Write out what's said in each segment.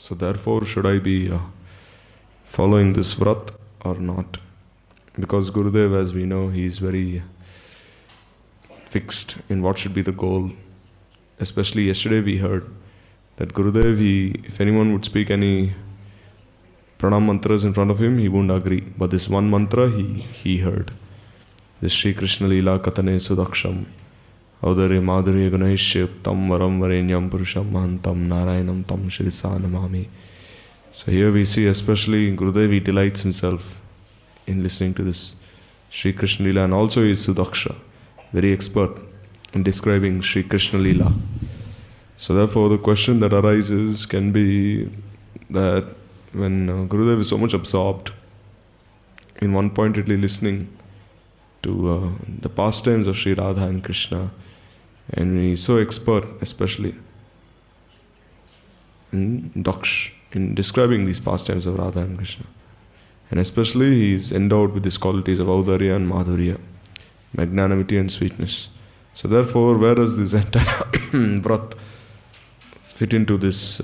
So therefore, should I be following this vrat or not? Because Gurudev, as we know, he is very fixed in what should be the goal. Especially yesterday we heard that Gurudev, if anyone would speak any pranam mantras in front of him, he wouldn't agree. But this one mantra he heard. This Shri Krishna Leela Katane Sudaksham Audare Madhurya Gunahishya Tam Varam Varenyam Purusham Mahantam Narayanam Tam Shirisa Namami. So here we see especially Gurudev, he delights himself in listening to this Shri Krishna Leela, and also he is Sudaksha, very expert in describing Shri Krishna Leela. So therefore the question that arises can be that when Gurudev is so much absorbed in one-pointedly listening to the pastimes of Sri Radha and Krishna, and he is so expert especially in Daksh, in describing these pastimes of Radha and Krishna, and especially he is endowed with these qualities of Audarya and Madhurya, magnanimity and sweetness. So therefore, where does this entire vrat fit into this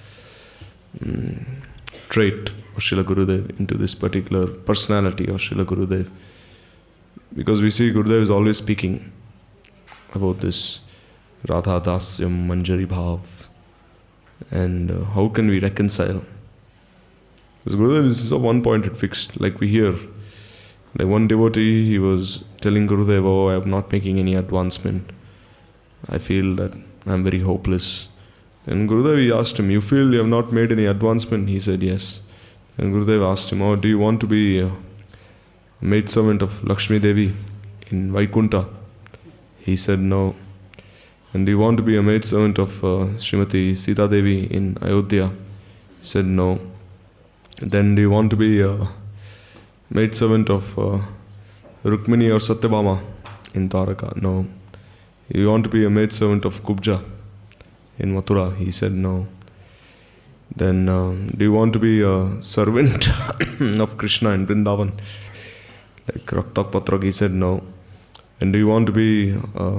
trait of Srila Gurudev, into this particular personality of Srila Gurudev? Because we see Gurudev is always speaking about this Radha Dasyam Manjari Bhav, and how can we reconcile? Because Gurudev is so one-pointed, fixed, like we hear. Like one devotee, he was telling Gurudev, oh, I am not making any advancement. I feel that I am very hopeless. And Gurudev, he asked him, you feel you have not made any advancement? He said, yes. And Gurudev asked him, oh, do you want to be a maidservant of Lakshmi Devi in Vaikunta? He said, no. And do you want to be a maidservant of Srimati Sita Devi in Ayodhya? He said, no. Then do you want to be a maidservant of Rukmini or Satyabhama in Dwaraka? No. You want to be a maidservant of Kubja in Mathura? He said no. Then do you want to be a servant of Krishna in Vrindavan, like Raktak Patrak? He said no. And do you want to be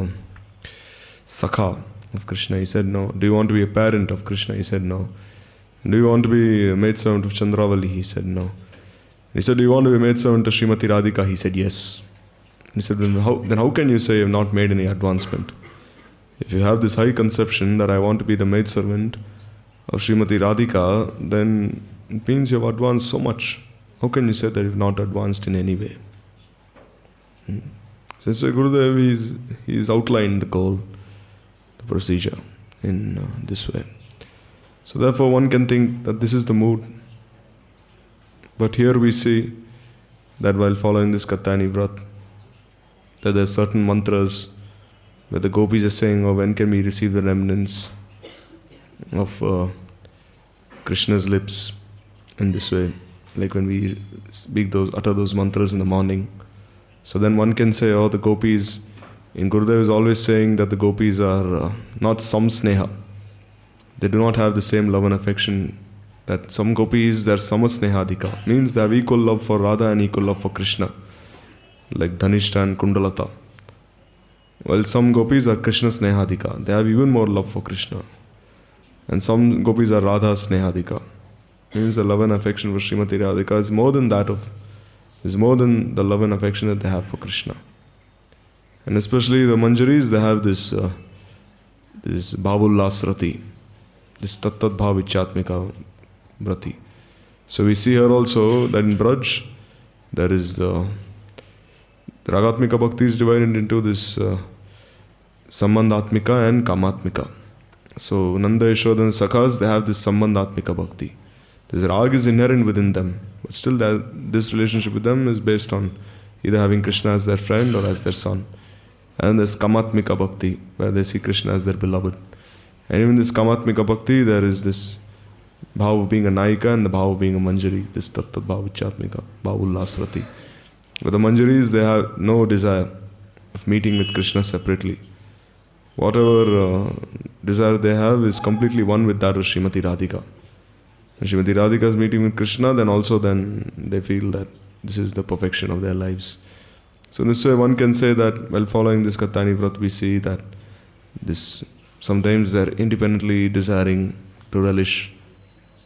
Sakha of Krishna? He said no. Do you want to be a parent of Krishna? He said no. And do you want to be a maidservant of Chandravali? He said no. He said, do you want to be a maidservant of Srimati Radhika? He said yes. He said, then how can you say you have not made any advancement? If you have this high conception that I want to be the maidservant of Srimati Radhika, then it means you have advanced so much. How can you say that you have not advanced in any way? So Gurudev, he's outlined the goal, the procedure in this way. So therefore one can think that this is the mood. But here we see that while following this Katyayani Vrat, that there are certain mantras where the gopis are saying, oh, when can we receive the remnants of Krishna's lips in this way, like when we utter those mantras in the morning. So then one can say, oh, the gopis, in Gurudev is always saying that the gopis are not samsneha. They do not have the same love and affection. That some gopis, they are samasnehadika, means they have equal love for Radha and equal love for Krishna, like Dhanishta and Kundalata. While some gopis are Krishna snehadika, they have even more love for Krishna. And some gopis are Radha snehadika, means the love and affection for Srimati Radhika is more than the love and affection that they have for Krishna. And especially the Manjaris, they have this Bhavullasrati, this Tattat Bhavichatmika Vrati. So we see here also that in Braj, there is the Ragatmika Bhakti is divided into this Sambandhatmika and Kamatmika. So Nanda, Yashoda and Sakhas, they have this Sambandhatmika Bhakti. This Rag is inherent within them, but still this relationship with them is based on either having Krishna as their friend or as their son. And there's Kamatmika Bhakti, where they see Krishna as their beloved. And even this Kamatmika Bhakti, there is this Bhav of being a Naika and the Bhav of being a Manjari, this Tattat Bhavichatmika, Bhavullasrati. But the Manjaris, they have no desire of meeting with Krishna separately. Whatever desire they have is completely one with that of Srimati Radhika. When Srimati Radhika is meeting with Krishna, then they feel that this is the perfection of their lives. So in this way one can say that while following this Katyayani Vrat, we see that sometimes they are independently desiring to relish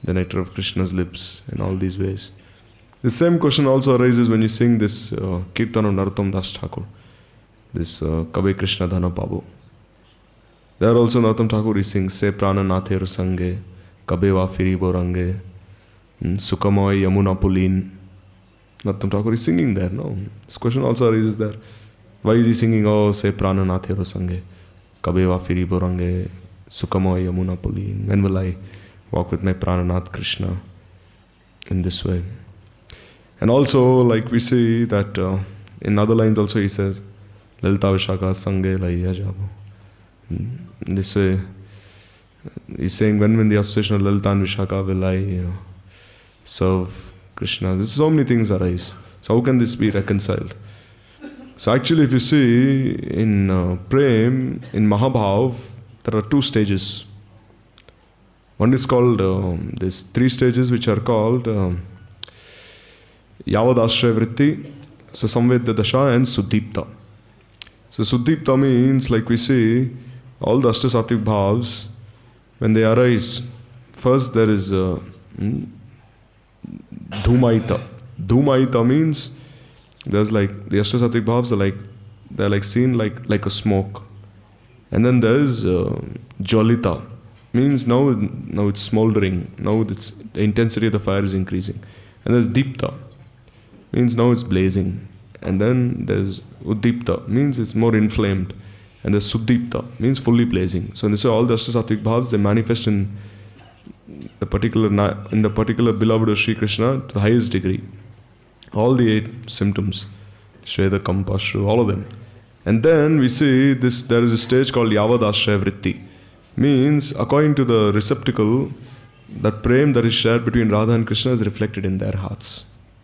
the nectar of Krishna's lips, in all these ways. The same question also arises when you sing this Kirtan of Narottam Das Thakur, this Kabe Krishna Dhana Pabu. There also Narottam Thakur is sings, Se Prana Nather Sange, Kabe Va Firi Borange, Sukamoy Yamuna Pulin. Narottam Thakur is singing there, no? This question also arises there. Why is he singing, oh, Se Prana Nather Sange, Kabe Va Firi Borange, Sukamoy Yamuna Pulin? When will I walk with my Prananath Krishna in this way? And also, like we see that in other lines also he says, Lalita Vishaka Sange Laiya Jabo. In this way, he's saying, when in the association of Lalita and Vishaka will I serve Krishna? There's so many things arise. So how can this be reconciled? So actually, if you see in Prem, in Mahabhav, there are two stages. One is called, there's three stages which are called Yavad Ashraya Vritti, so Samvedya Dasha and Suddipta. So Suddipta means, like we see, all the Ashtasattvic bhavs, when they arise, first there is Dhumaita. Dhumaita means there's like the Ashtasattvic bhavs are like, they're like seen like a smoke. And then there's Jolita, means now it's smoldering, now the intensity of the fire is increasing. And there's Deepta, means now it's blazing. And then there's Uddipta, means it's more inflamed. And there's Suddipta, means fully blazing. So this is all the Ashtasattvic bhavs, they manifest in the particular beloved of Sri Krishna to the highest degree. All the 8 symptoms, Shveda, Kampa, Shru, all of them. And then we see this, there is a stage called Yavad Ashraya Vritti. Means, according to the receptacle, that prem that is shared between Radha and Krishna is reflected in their hearts.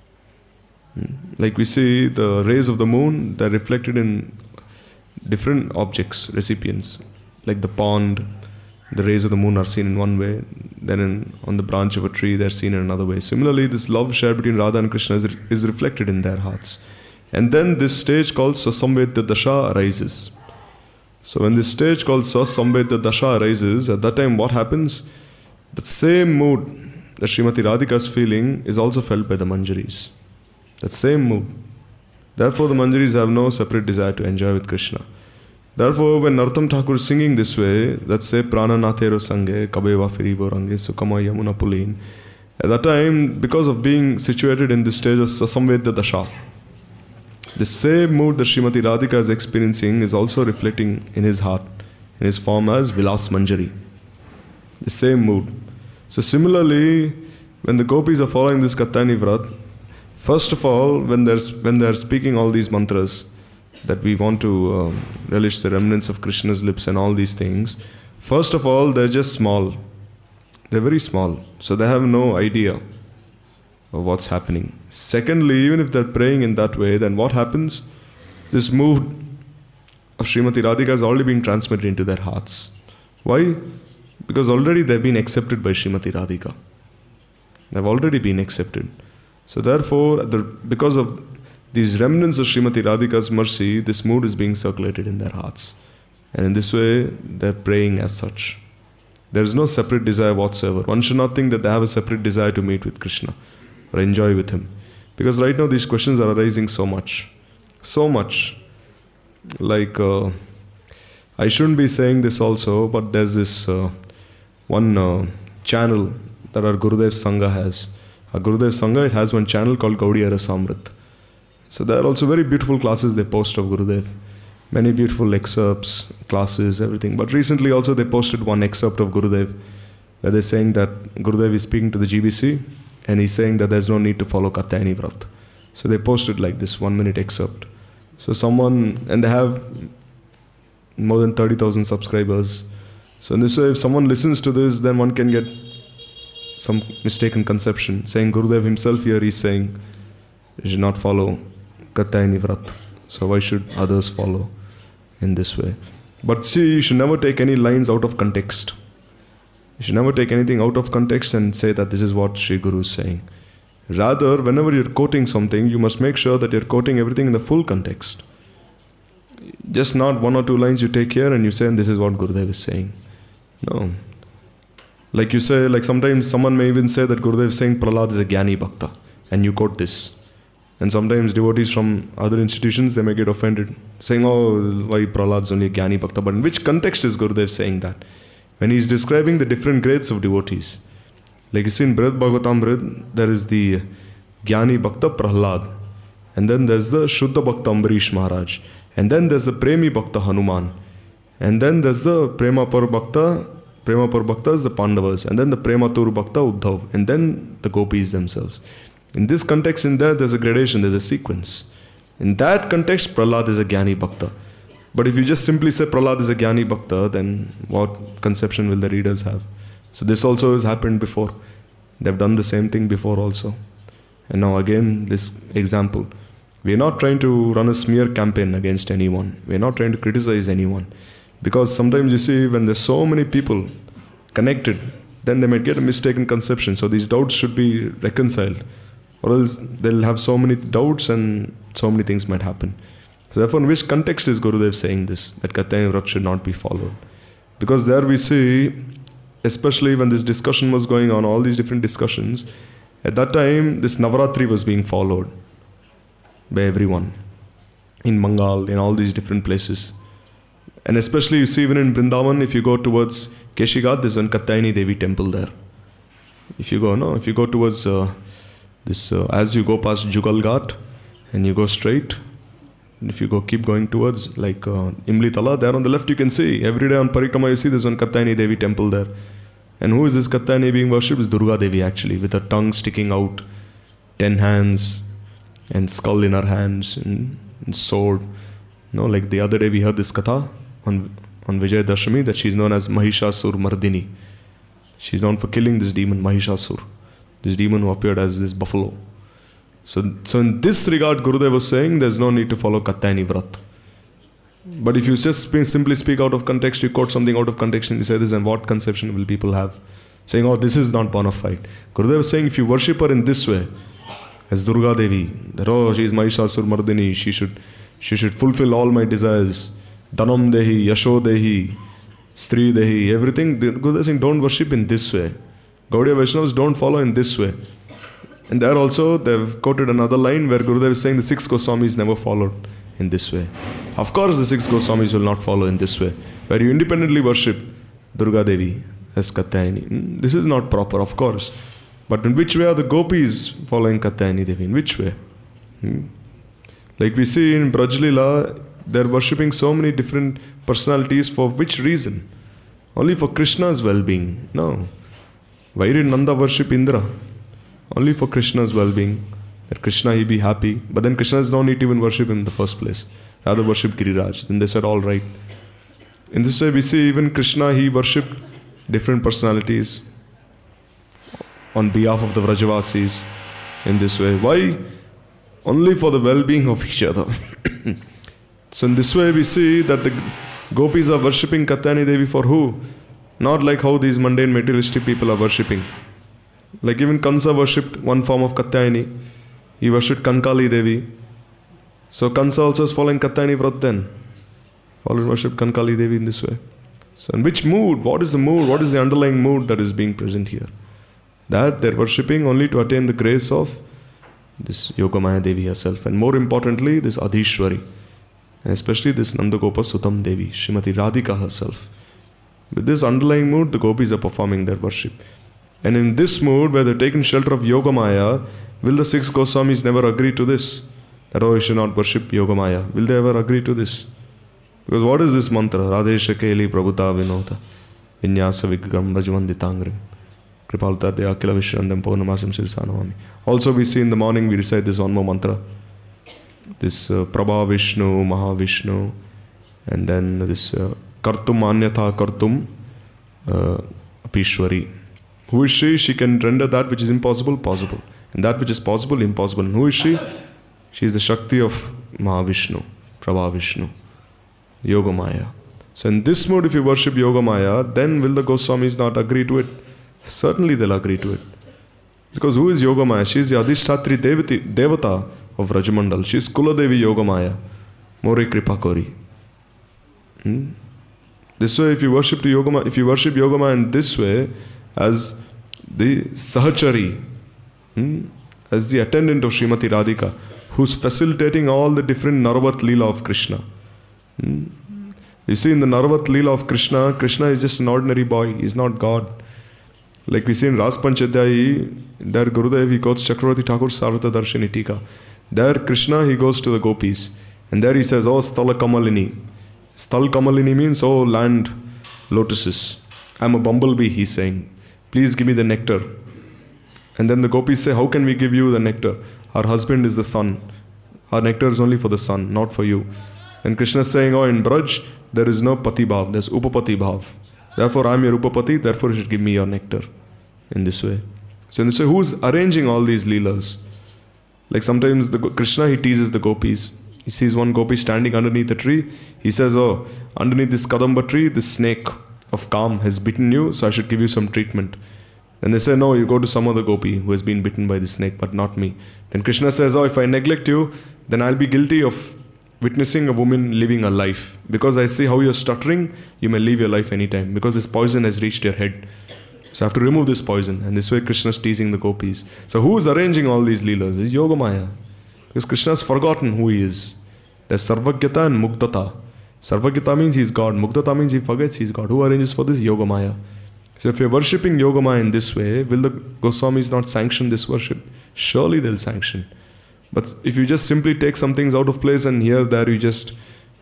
Like we see the rays of the moon, they're reflected in different objects, recipients. Like the pond, the rays of the moon are seen in one way, then on the branch of a tree they're seen in another way. Similarly, this love shared between Radha and Krishna is reflected in their hearts. And then this stage called Sasamvedya Dasha arises. So when this stage called Sasamvedya Dasha arises, at that time what happens? The same mood that Srimati Radhika is feeling is also felt by the Manjaris. That same mood. Therefore the Manjaris have no separate desire to enjoy with Krishna. Therefore when Narottam Thakur is singing this way, let's say Prana Nathero Sange, Kabeva Firibo Range, Sukama Yamuna Pulin, at that time, because of being situated in this stage of Sasamvedya Dasha, the same mood that Srimati Radhika is experiencing is also reflecting in his heart, in his form as Vilas Manjari. The same mood. So similarly, when the gopis are following this Katyayani Vrat, first of all, when they're speaking all these mantras, that we want to relish the remnants of Krishna's lips and all these things, first of all, they're just small. They're very small. So they have no idea of what's happening. Secondly, even if they're praying in that way, then what happens? This mood of Srimati Radhika has already been transmitted into their hearts. Why? Because already they've been accepted by Srimati Radhika. They've already been accepted. So therefore, because of these remnants of Srimati Radhika's mercy, this mood is being circulated in their hearts. And in this way, they're praying as such. There is no separate desire whatsoever. One should not think that they have a separate desire to meet with Krishna or enjoy with him. Because right now these questions are arising so much. So much. Like, I shouldn't be saying this also, but there's this one channel that our Gurudev Sangha has. Our Gurudev Sangha, it has one channel called Gaudiya Rasamrit. So there are also very beautiful classes they post of Gurudev. Many beautiful excerpts, classes, everything. But recently also they posted one excerpt of Gurudev where they're saying that Gurudev is speaking to the GBC and he's saying that there's no need to follow Katyayani Vrat. So they posted like this 1-minute excerpt. So and they have more than 30,000 subscribers. So in this way, if someone listens to this, then one can get some mistaken conception, saying Gurudev himself here is saying you should not follow Katyayani Vrat. So why should others follow in this way? But see, you should never take any lines out of context. You should never take anything out of context and say that this is what Sri Guru is saying. Rather, whenever you're quoting something, you must make sure that you're quoting everything in the full context. Just not 1 or 2 lines you take here and you say, and this is what Gurudev is saying. No. Like you say, like sometimes someone may even say that Gurudev is saying Prahlad is a Jnani Bhakta, and you quote this. And sometimes devotees from other institutions, they may get offended, saying, oh, why Prahlad is only a Jnani Bhakta. But in which context is Gurudev saying that? When he is describing the different grades of devotees. Like you see in Brihad Bhagavatamrita, there is the Jnani Bhakta Prahlad. And then there's the Shuddha Bhakta Ambarish Maharaj. And then there's the Premi Bhakta Hanuman. And then there's the Prema Par Bhakta is the Pandavas. And then the Prematur Bhakta Uddhav. And then the gopis themselves. In this context, in there's a gradation, there's a sequence. In that context, Prahlad is a Jnani Bhakta. But if you just simply say Prahlad is a Jnani Bhakta, then what conception will the readers have? So this also has happened before. They've done the same thing before also. And now again, this example. We're not trying to run a smear campaign against anyone. We're not trying to criticize anyone. Because sometimes you see, when there's so many people connected, then they might get a mistaken conception. So these doubts should be reconciled. Or else they'll have so many doubts and so many things might happen. So therefore, in which context is Gurudev saying this? That Katyayani Vrat should not be followed. Because there we see, especially when this discussion was going on, all these different discussions, at that time, this Navaratri was being followed by everyone. In Mangal, in all these different places. And especially you see even in Vrindavan, if you go towards Keshigat, there's one Katyayani Devi temple there. If you go towards as you go past Jugal Ghat and you go straight, if you keep going towards like Imli Tala, there on the left you can see, every day on Parikrama you see there's one Katyayani Devi temple there. And who is this Katyayani being worshipped? Is Durga Devi actually, with her tongue sticking out, 10 hands, and skull in her hands, and sword. Like the other day we heard this katha on Vijay Dashami, that she's known as Mahishasur Mardini. She's known for killing this demon Mahishasur, this demon who appeared as this buffalo. So in this regard, Gurudev was saying there's no need to follow Katyayani Vrat. But if you just simply speak out of context, you quote something out of context and you say this, and what conception will people have? Saying, oh, this is not bona fide. Gurudev was saying, if you worship her in this way, as Durga Devi, that oh, she is Mahishasur Mardini, she should fulfill all my desires. Dhanam Dehi, Yasho Dehi, Stri Dehi, everything. Gurudev is saying, don't worship in this way. Gaudiya Vaishnavas don't follow in this way. And there also, they've quoted another line where Gurudev is saying the 6 Goswamis never followed in this way. Of course, the 6 Goswamis will not follow in this way, where you independently worship Durga Devi as Katyayani. This is not proper, of course. But in which way are the gopis following Katyayani Devi? In which way? Like we see in Braj Leela, they're worshipping so many different personalities. For which reason? Only for Krishna's well-being. No. Why did Nanda worship Indra? Only for Krishna's well-being. That Krishna, he be happy. But then Krishna has no need to even worship him in the first place. Rather worship Giriraj. Then they said, all right. In this way, we see even Krishna, he worshipped different personalities on behalf of the Vrajavasis in this way. Why? Only for the well-being of each other. So in this way, we see that the gopis are worshipping Katyayani Devi for who? Not like how these mundane materialistic people are worshipping. Like even Kansa worshipped one form of Katyayani. He worshipped Kankali Devi. So Kansa also is following Katyayani Vrat then. Follow worship Kankali Devi in this way. So in which mood? What is the mood? What is the underlying mood that is being present here? That they're worshipping only to attain the grace of this Yogamaya Devi herself. And more importantly, this Adhishwari. And especially this Nandagopa Sutam Devi, Srimati Radhika herself. With this underlying mood, the gopis are performing their worship. And in this mood, where they're taken shelter of Yogamaya, will the 6 Goswamis never agree to this? That, oh, you should not worship Yogamaya. Will they ever agree to this? Because what is this mantra? Radhesha Keli Prabhuta Vinota Vinyasa Vigram Rajvanditangrim Kripalta De Akila Vishrandam Purnamasam Silsanavami. Also we see in the morning we recite this one more mantra. This Prabha Vishnu, Maha Vishnu, and then this Kartum Anyatha Kartum Apishwari. Who is she? She can render that which is impossible, possible. And that which is possible, impossible. And who is she? She is the Shakti of Mahavishnu, Prabha Vishnu, Yogamaya. So in this mode, if you worship Yogamaya, then will the Goswamis not agree to it? Certainly they'll agree to it. Because who is Yogamaya? She is the Adhishtatri Devata of Rajamandal. She is Kuladevi Yogamaya, More Kripakori. This way, if you worship Yogamaya in this way, as the Sahachari, as the attendant of Srimati Radhika, who's facilitating all the different Narvat Leela of Krishna. You see, in the Narvat Leela of Krishna, Krishna is just an ordinary boy, he's not God. Like we see in Ras Panchadhyayi, there Gurudev, he quotes Chakravarti Thakur's Sarvata Darshini Tika. There Krishna, he goes to the gopis, and there he says, oh Sthala Kamalini. Sthal Kamalini means, oh land lotuses. I'm a bumblebee, he's saying. Please give me the nectar. And then the gopis say, how can we give you the nectar? Our husband is the sun. Our nectar is only for the sun, not for you. And Krishna is saying, oh, in Braj, there is no Pati Bhav, there's Upapati Bhav. Therefore, I am your Upapati, therefore you should give me your nectar. In this way. So in this way, who's arranging all these leelas? Like sometimes Krishna, he teases the gopis. He sees one gopi standing underneath a tree. He says, oh, underneath this Kadamba tree, this snake of Kam has bitten you, so I should give you some treatment. And they say, no, you go to some other gopi who has been bitten by the snake, but not me. Then Krishna says, oh, if I neglect you, then I'll be guilty of witnessing a woman living a life. Because I see how you're stuttering, you may leave your life anytime. Because this poison has reached your head. So I have to remove this poison. And this way Krishna is teasing the gopis. So who is arranging all these leelas? It's Yogamaya. Because Krishna has forgotten who he is. There's Sarvagyata and Mugdata. Sarvagyata means he's God. Mugdata means he forgets he's God. Who arranges for this? Yogamaya. So if you're worshipping Yogamaya in this way, will the Goswamis not sanction this worship? Surely they'll sanction. But if you just simply take some things out of place and here, there you just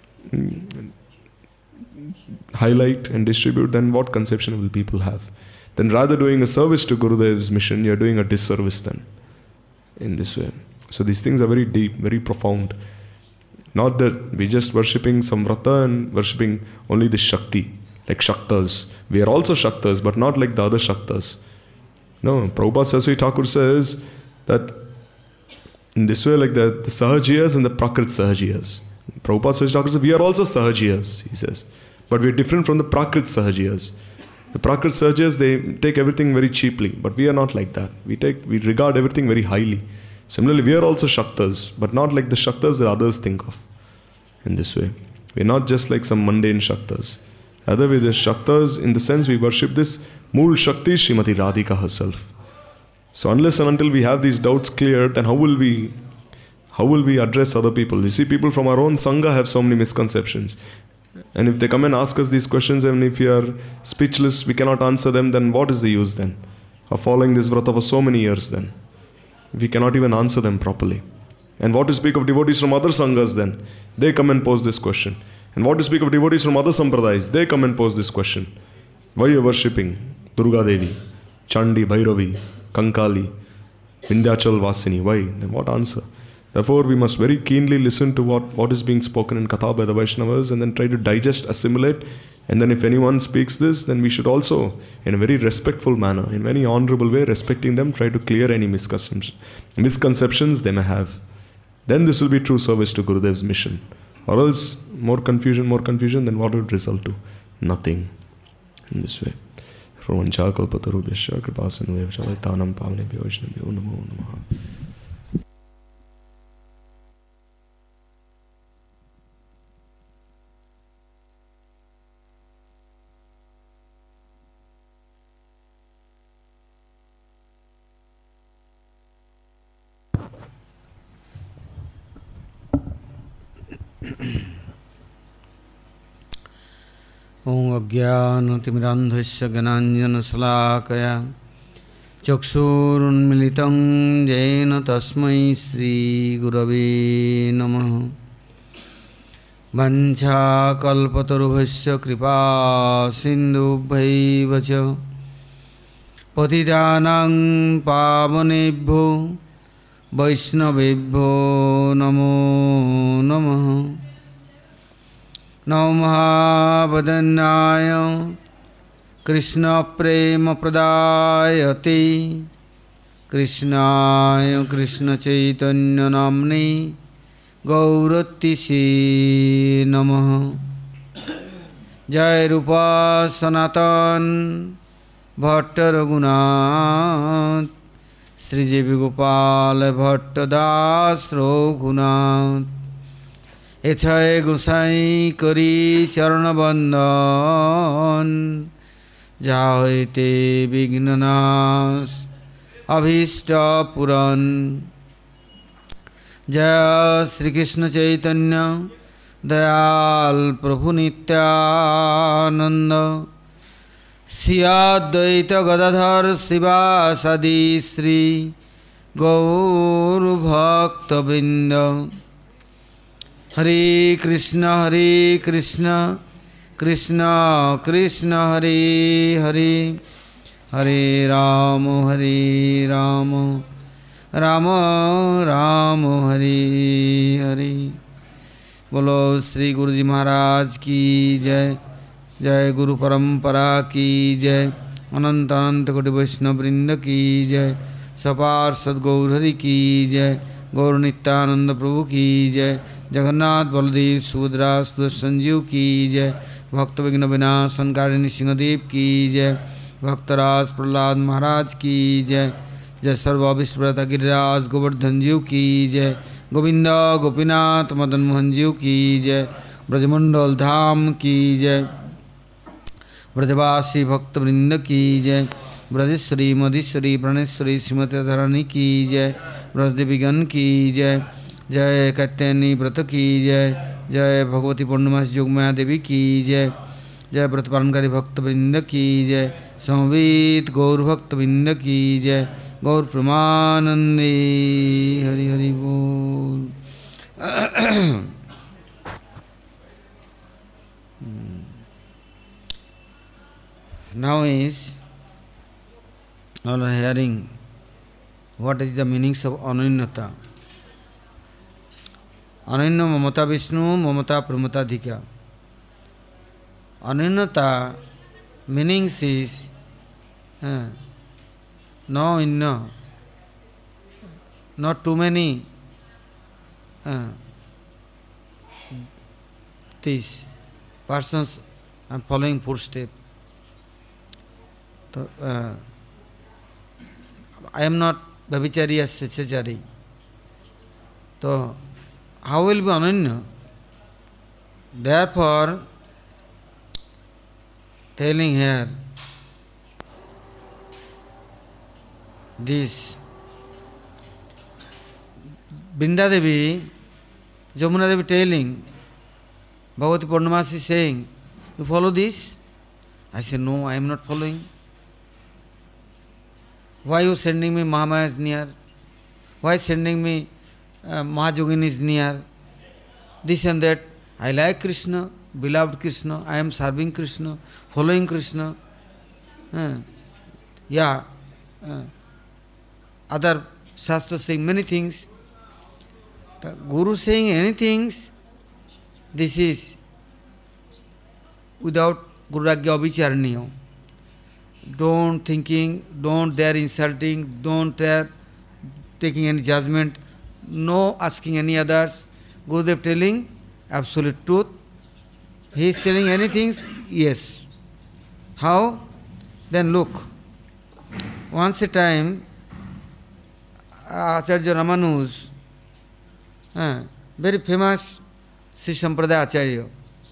highlight and distribute, then what conception will people have? Then rather doing a service to Gurudev's mission, you're doing a disservice then. In this way. So these things are very deep, very profound. Not that we're just worshipping some vrata and worshipping only the Shakti, like Shaktas. We are also Shaktas, but not like the other Shaktas. No, Prabhupada Saraswati Thakur says that in this way, like the Sahajiyas and the Prakrit Sahajiyas. Prabhupada Saraswati Thakur says, we are also Sahajiyas, he says. But we're different from the Prakrit Sahajiyas. The Prakrit Sahajiyas, they take everything very cheaply, but we are not like that. We regard everything very highly. Similarly, we are also Shaktas, but not like the Shaktas that others think of. In this way. We're not just like some mundane Shaktas. Rather, we're the Shaktas in the sense we worship this Mool Shakti, Srimati Radhika herself. So unless and until we have these doubts cleared, then how will we address other people? You see, people from our own Sangha have so many misconceptions. And if they come and ask us these questions, and if we are speechless, we cannot answer them, then what is the use then of following this vrata for so many years then? We cannot even answer them properly. And what to speak of devotees from other Sanghas then? They come and pose this question. And what to speak of devotees from other Sampradayas? They come and pose this question. Why are you worshipping Durga Devi, Chandi, Bhairavi, Kankali, Vindhyachal Vasini? Why? Then what answer? Therefore, we must very keenly listen to what is being spoken in Katha by the Vaishnavas and then try to digest, assimilate. And then if anyone speaks this, then we should also, in a very respectful manner, in a very honorable way, respecting them, try to clear any misconceptions they may have. Then this will be true service to Gurudev's mission. Or else, more confusion, then what would result to? Nothing. In this way. Om Ajnanatimirandhasya Gananjana Salakaya Chakshurunmilitam Jena Tasmai Sri Gurave Namaha Vancha Kalpatarubhasya Kripa Sindhubhaiva Cha Patitanang Pavanebhyo Vaishnavebhyo Namo Namaha Namaha Krishna Prema Pradayate Krishnaya Krishna Chaitanya Namne Gauratise Namaha Jai Rupa Sanatan Bhatta Raghunath Sri Jeevi Gopal Bhatta Das Raghunath Echai Gosai Kari Charana Bandhan যাহা হইতে বিঘ্ননাশ অভীষ্ট পুরন। জয় শ্রীকৃষ্ণ চৈতন্য দয়াল প্রভু নিত্যানন্দ, শ্রী অদ্বৈত গদাধর শিবাসাদি শ্রী গৌরভক্তবৃন্দ। হরে কৃষ্ণ কৃষ্ণ কৃষ্ণ হরে হরে, হরে রাম রাম রাম হরে হরে। बोलो श्री गुरु जी महाराज की जय। जय गुरु परंपरा की जय। अनंत अनंत कोटि वैष्णव वृंद की जय। सपार सद्गौर हरि की जय। गौर नित्यानंद प्रभु की जय। जगन्नाथ बलदेव सुभद्रा सुदर्शन जीव की जय। भक्त विघ्न विनाशनकारिणी सिंहदेव की जय। भक्तराज प्रहलाद महाराज की जय। जय सर्व विश्वव्रत गिरिराज गोवर्धन जीव की जय। गोविंद गोपीनाथ मदन मोहन जीव की जय। ब्रजमंडल धाम की जय। ब्रजवासी भक्तवृंद की जय। ब्रजेश्वरी मधीश्वरी प्रणेश्वरी श्रीमती धरणी की जय। ब्रजदेवीगण की जय। जय कैत्ययनी व्रत की जय। जय भगवती पूर्णिमा योगमाया देवी की जय। जय व्रत पालनकारी भक्तवृंद की जय। समवेत गौर भक्तवृंद की जय। गौर प्रेमानंदे हरि हरि बोल। Now is all are hearing what is the meanings of ananyata. Ananya mamata Vishnu mamata pramata dhika. Ananyata meanings is no inna, not too many these persons are following footsteps. So, I am not Bhavichari or Sechachari. So, how will be Ananya? Therefore, telling here this Brinda Devi, Jamuna Devi telling, Bhagavati Purnamasi saying, you follow this? I said, no, I am not following. Why you sending me Mahamaya is near? Why sending me Mahajogini is near? This and that. I like Krishna, beloved Krishna, I am serving Krishna, following Krishna. Other Shastras saying many things. The Guru saying anything, this is without Guru Ragya Abhicharaniya. Don't thinking, don't dare insulting, don't dare taking any judgment, no asking any others. Gurudev telling absolute truth. He is telling anything, yes. How? Then look. Once a time, Acharya Ramanuj, very famous Sri Sampradaya Acharya,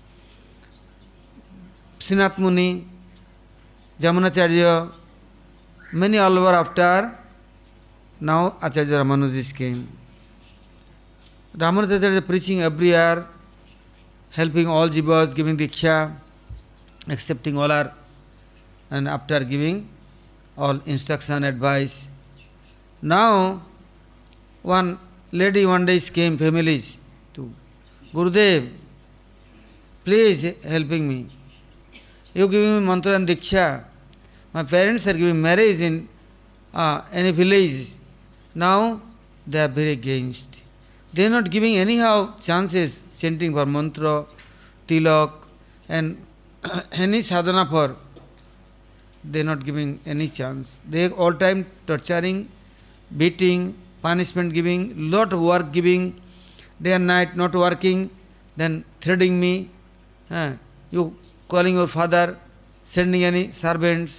Srinath Muni, Jamunacharya, many all over after, now Acharya Ramanuja came. Ramanujacharya preaching everywhere, helping all jivas, giving diksha, accepting all our, and after giving all instruction, advice. Now, one lady one day came, families, to Gurudev, please helping me. You giving me mantra and diksha. My parents are giving marriage in any village. Now they are very against. They are not giving anyhow chances, chanting for mantra, tilak, and any sadhana for. They are not giving any chance. They are all time torturing, beating, punishment giving, lot of work giving, day and night not working, then threatening me. You calling your father, sending any servants.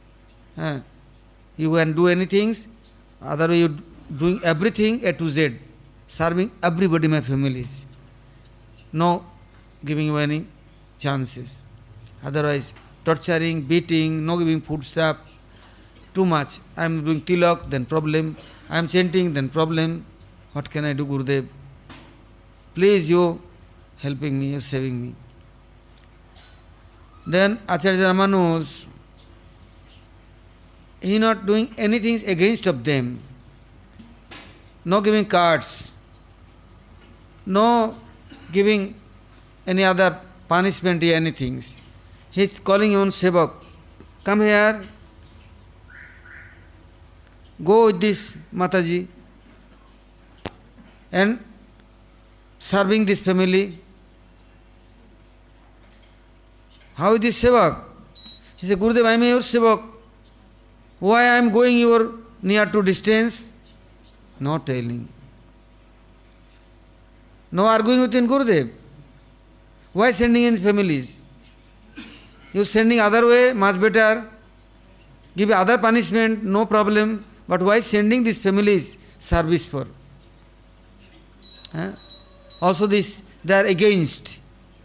You can do anything, otherwise you doing everything A to Z, serving everybody, my families. No giving you any chances. Otherwise, torturing, beating, no giving food stuff, too much. I am doing tilak, then problem. I am chanting, then problem. What can I do, Gurudev? Please, you helping me, you saving me. Then Acharya Ramanuj, he not doing anything against of them. No giving cards, no giving any other punishment or anything. He is calling on Sevak, come here, go with this Mataji and serving this family. How is this Sevak? He said, Gurudev, I am your Sevak. Why I am going your near to distance? No telling. No arguing within Gurudev. Why sending in families? You sending other way, much better. Give other punishment, no problem. But why sending these families service for? Also this, they are against.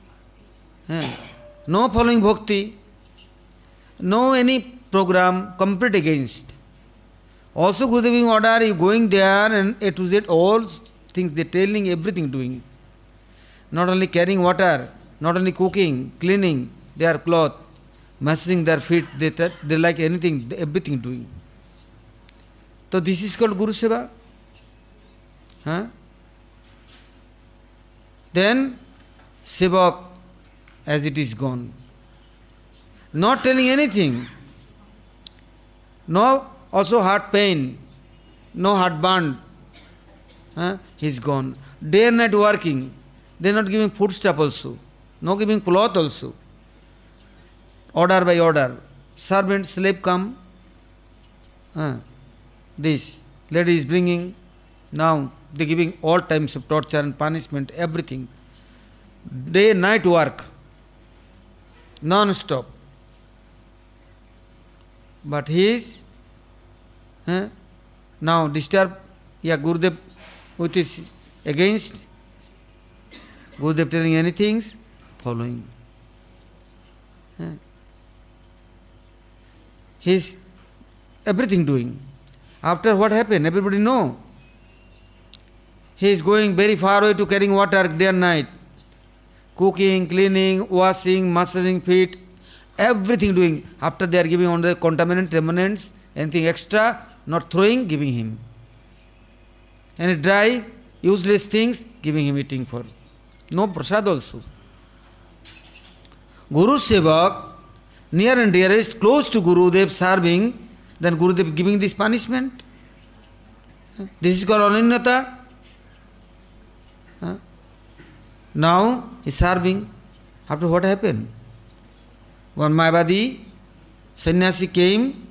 No following bhakti, no any program, complete against. Also Gurudev giving order, you going there and A to Z, all things they telling, everything doing. Not only carrying water, not only cooking, cleaning their cloth, massaging their feet, they like anything, everything doing. So this is called Guru Seva. Then Sevak, as it is gone. Not telling anything. No, also heart pain, no heartburn. He is gone. Day and night working. They are not giving food stuff also. No giving cloth also. Order by order. Servant, slave come. This lady is bringing. Now they are giving all types of torture and punishment, everything. Day and night work. Non-stop. But he is now disturbed. Gurudev with his against. Gurudev telling anything, following. He is everything doing. After what happened, everybody know. He is going very far away to carrying water day and night. Cooking, cleaning, washing, massaging feet, everything doing. After they are giving on the contaminant, remnants, anything extra, not throwing, giving him. Any dry, useless things, giving him eating for. No prasad also. Guru Sevak, near and dearest, close to Gurudev serving, then Gurudev giving this punishment. This is called Ananyata. Now he is serving. After what happened? One Mayavadi sannyasi came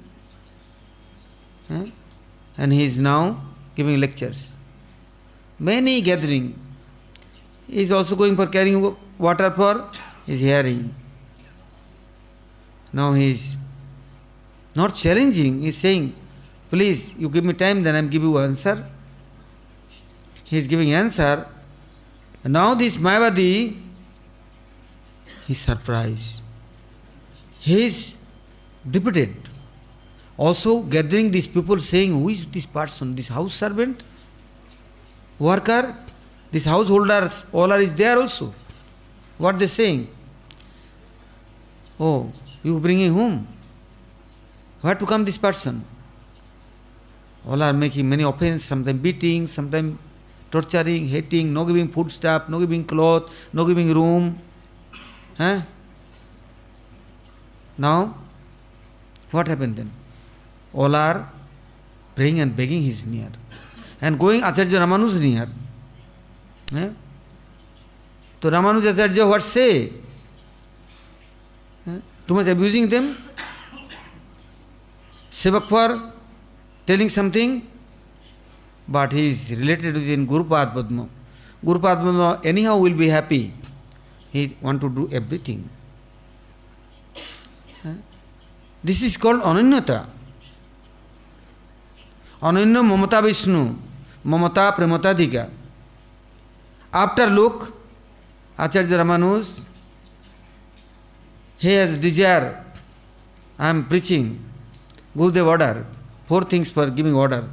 and he is now giving lectures. Many gathering. He is also going for carrying water for his hearing. Now he is not challenging, he is saying, please, you give me time, then I will give you answer. He is giving answer. And now this Mayavadi, he is surprised. He is defeated. Also gathering these people saying, who is this person, this house servant, worker, this householder, all are is there also. What they saying? Oh, you bringing whom? Where to come this person? All are making many offense, sometimes beating, sometimes torturing, hating, no giving food stuff, no giving cloth, no giving room. Now, what happened then? All are praying and begging his near. And going Acharya Ramanuj near. So Ramanuj Acharya what say? Too much abusing them? Sevak for telling something? But he is related within Gurupad Padma. Gurupad Padma anyhow will be happy. He want to do everything. This is called Ananyata. Ananya Mamata Vishnu, Mamata Prematadhika. After look, Acharya Ramanuj, he has desire I am preaching. Gurudev order. 4 things for giving order.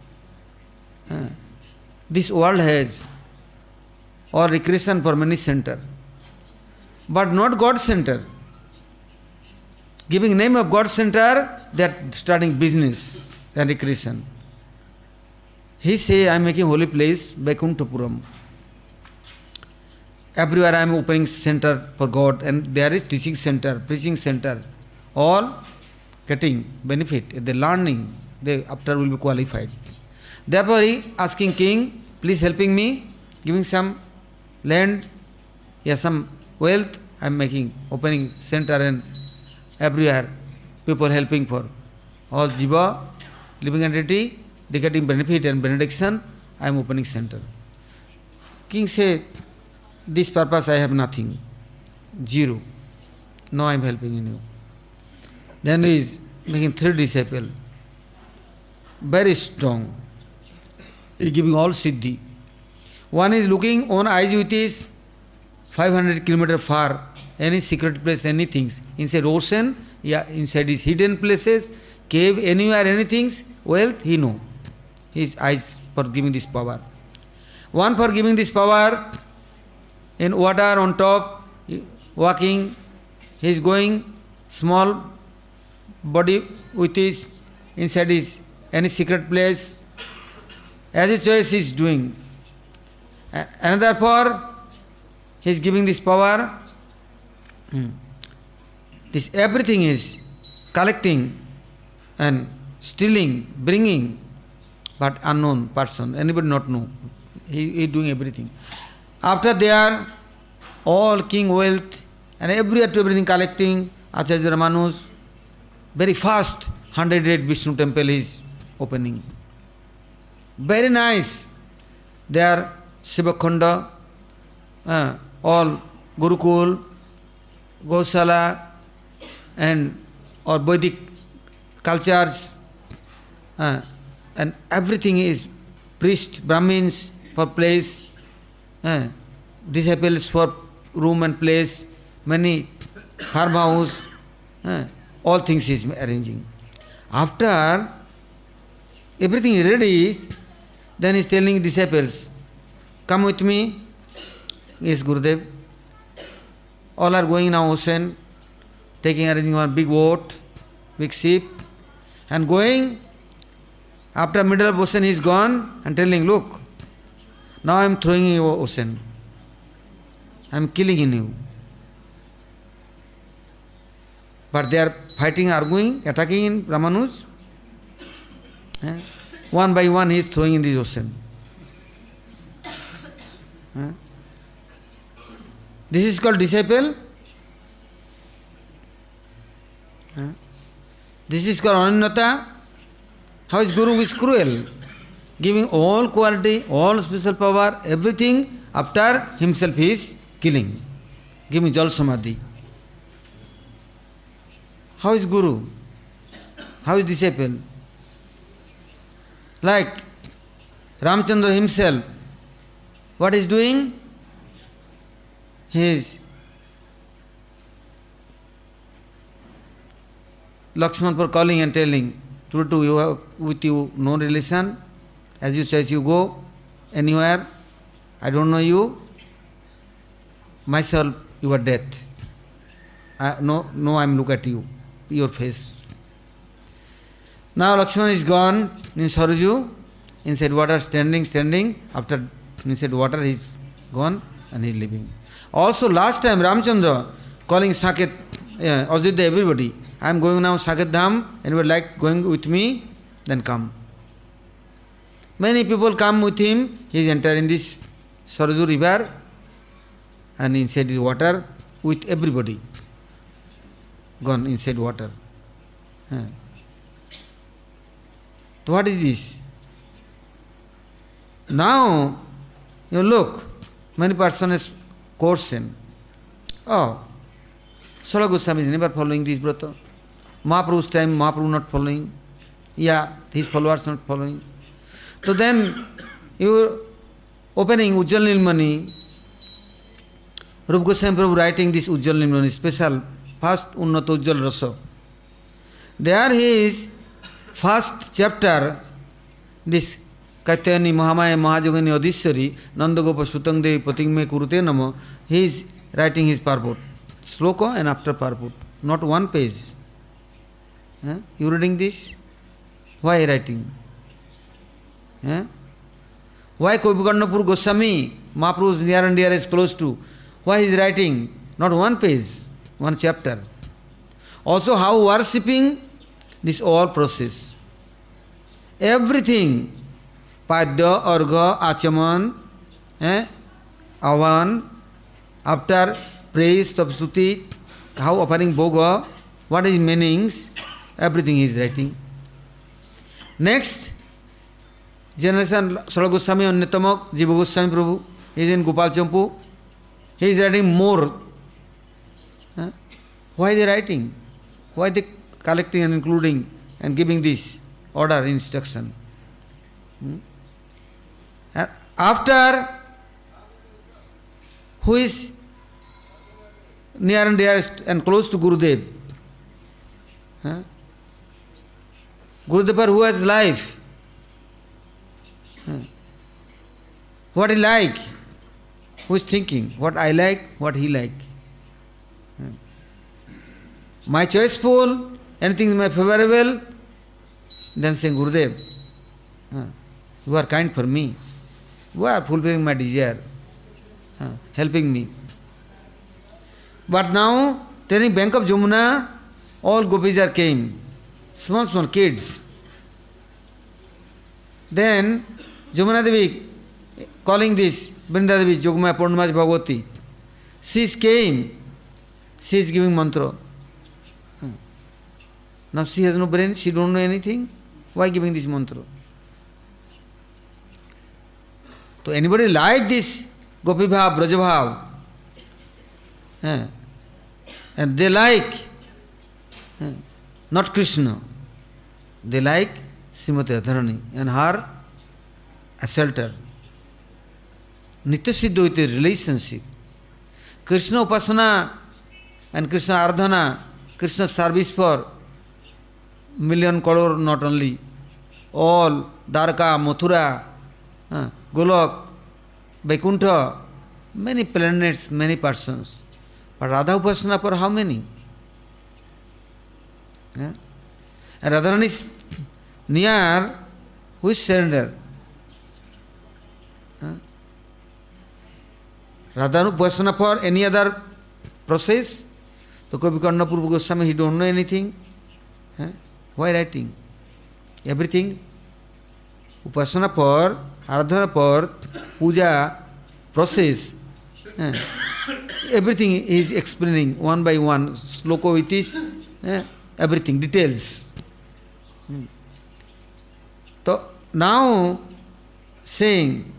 This world has or recreation for many center, but not God center. Giving name of God center, they are starting business and recreation. He say, I am making holy place, Vaikunthapuram. Everywhere I am opening center for God, and there is teaching center, preaching center. All getting benefit. They learning, they after will be qualified. Therefore he asking king, please helping me, giving some land, some wealth, I am making, opening center, and everywhere people helping for all jiva, living entity, they getting benefit and benediction, I am opening center. King said, this purpose I have nothing, 0. Now I am helping in you. Then he is making 3 disciples, very strong. He is giving all siddhi. One is looking on eyes with his 500 kilometers far, any secret place, anything. Inside ocean, inside his hidden places, cave, anywhere, anything, wealth, he know. His eyes for giving this power. One for giving this power, in water on top, walking, he is going, small body with his, inside his, any secret place, as his choice he is doing. Another for, he is giving this power, this everything is collecting and stealing, bringing, but unknown person, anybody not know. He is doing everything. After they are all king wealth and everywhere to everything collecting, Acharya Ramanus, very fast 108 Vishnu temple is opening. Very nice. They are Shivakhanda, all Gurukul, Gosala, and or Vedic cultures, and everything is priest, Brahmins for place, disciples for room and place, many farmhouse, all things is arranging. After everything is ready, then he is telling disciples, come with me. Yes, Gurudev. All are going now ocean, taking arranging one big boat, big ship, and going. After middle of ocean he is gone and telling, look, now I am throwing you ocean. I am killing in you. But they are fighting, arguing, attacking in Ramanuj. One by one he is throwing in the ocean. This is called disciple. This is called Ananyata. How is Guru is cruel? Giving all quality, all special power, everything, after himself he is killing. Give me Jal Samadhi. How is Guru? How is disciple? Like Ramchandra himself, what is doing? He is Lakshman for calling and telling, True, you have with you no relation, as you say you go anywhere, I don't know you, myself you are death. No, I am look at you, your face. Now Lakshman is gone in Saraju, inside water standing, after inside water he is gone and he is living. Also last time Ramchandra calling Saket, Ajodhya everybody, I am going now Saket Dham, and you would like going with me, then come. Many people come with him, he is entering this Saraju river and inside the water with everybody, gone inside water. So what is this? Now, you look, many persons question, oh, Sala Goswami is never following this brata. Mahaprabhu's time, Mahaprabhu not following. Yeah, his followers not following. So then, you opening Ujjwal Nilmani, Rupa Goswami Prabhu writing this Ujjwal Nilmani, special, first Unnata Ujjwal Rasa. There his first chapter, this Katyayani Mahamaya Mahajogini Adhishwari Nandagopa Sutang Devi Patingme Kurute Namo, he is writing his purport. Sloka and after purport. Not one page. You reading this? Why writing? Why Kopikarnapur Goswami, Mahaprabhu's near and dear is close to? Why he is writing? Not one page, one chapter. Also how worshipping, this all process. Everything, Padya, Argha, Achaman, Avan, after praise, Tapstuti, how offering Bhoga, what is meanings, everything he is writing. Next, generation Sala Goswami Anyatamok, Jiva Goswami Prabhu, he is in Gopal Champu, he is writing more. Why they writing? Why they collecting and including and giving this order, instruction? And after, who is near and dearest and close to Gurudev? Gurudev who has life. What he like? Who is thinking? What I like, what he like. My choiceful, anything is my favorable, then saying Gurudev, you are kind for me. You are fulfilling my desire, helping me. But now, turning bank of Jamuna, all gopis are came, small kids. Then Jamuna Devi calling this Vrinda Devi Jogmaya Purnamaj Bhagavati. She came, she is giving mantra. Now she has no brain, she don't know anything. Why giving this mantra? So anybody like this Gopi Bhav, Braja Bhav? And they like not Krishna. They like Srimati Radharani and her assaulter. Nitya Siddha with a relationship. Krishna Upasana and Krishna Ardhana, Krishna service for million crore not only, all Dwarka, Mathura, Golok, Vaikuntha, many planets, many persons. But Radha Upasana for how many? And Radharani is near, who is surrender? Radha Upasana for any other process? So Kopikarnapur Goswami, he don't know anything. Why writing? Everything. Upasana for, Aradhana for, puja, process. Everything is explaining one by one. Sloka with this, everything, details. So now saying,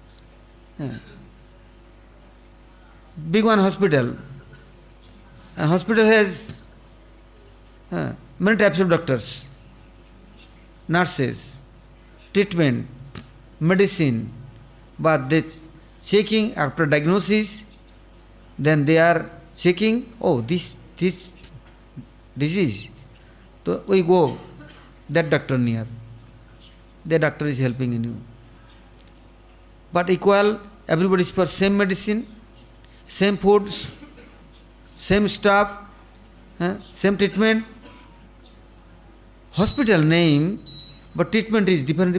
big one hospital. A hospital has many types of doctors, nurses, treatment, medicine, but they checking after diagnosis, then they are checking, oh, this disease. So we go, that doctor near. That doctor is helping in you. But equal, everybody is for same medicine, same foods, same staff, same treatment. Hospital name, but treatment is different.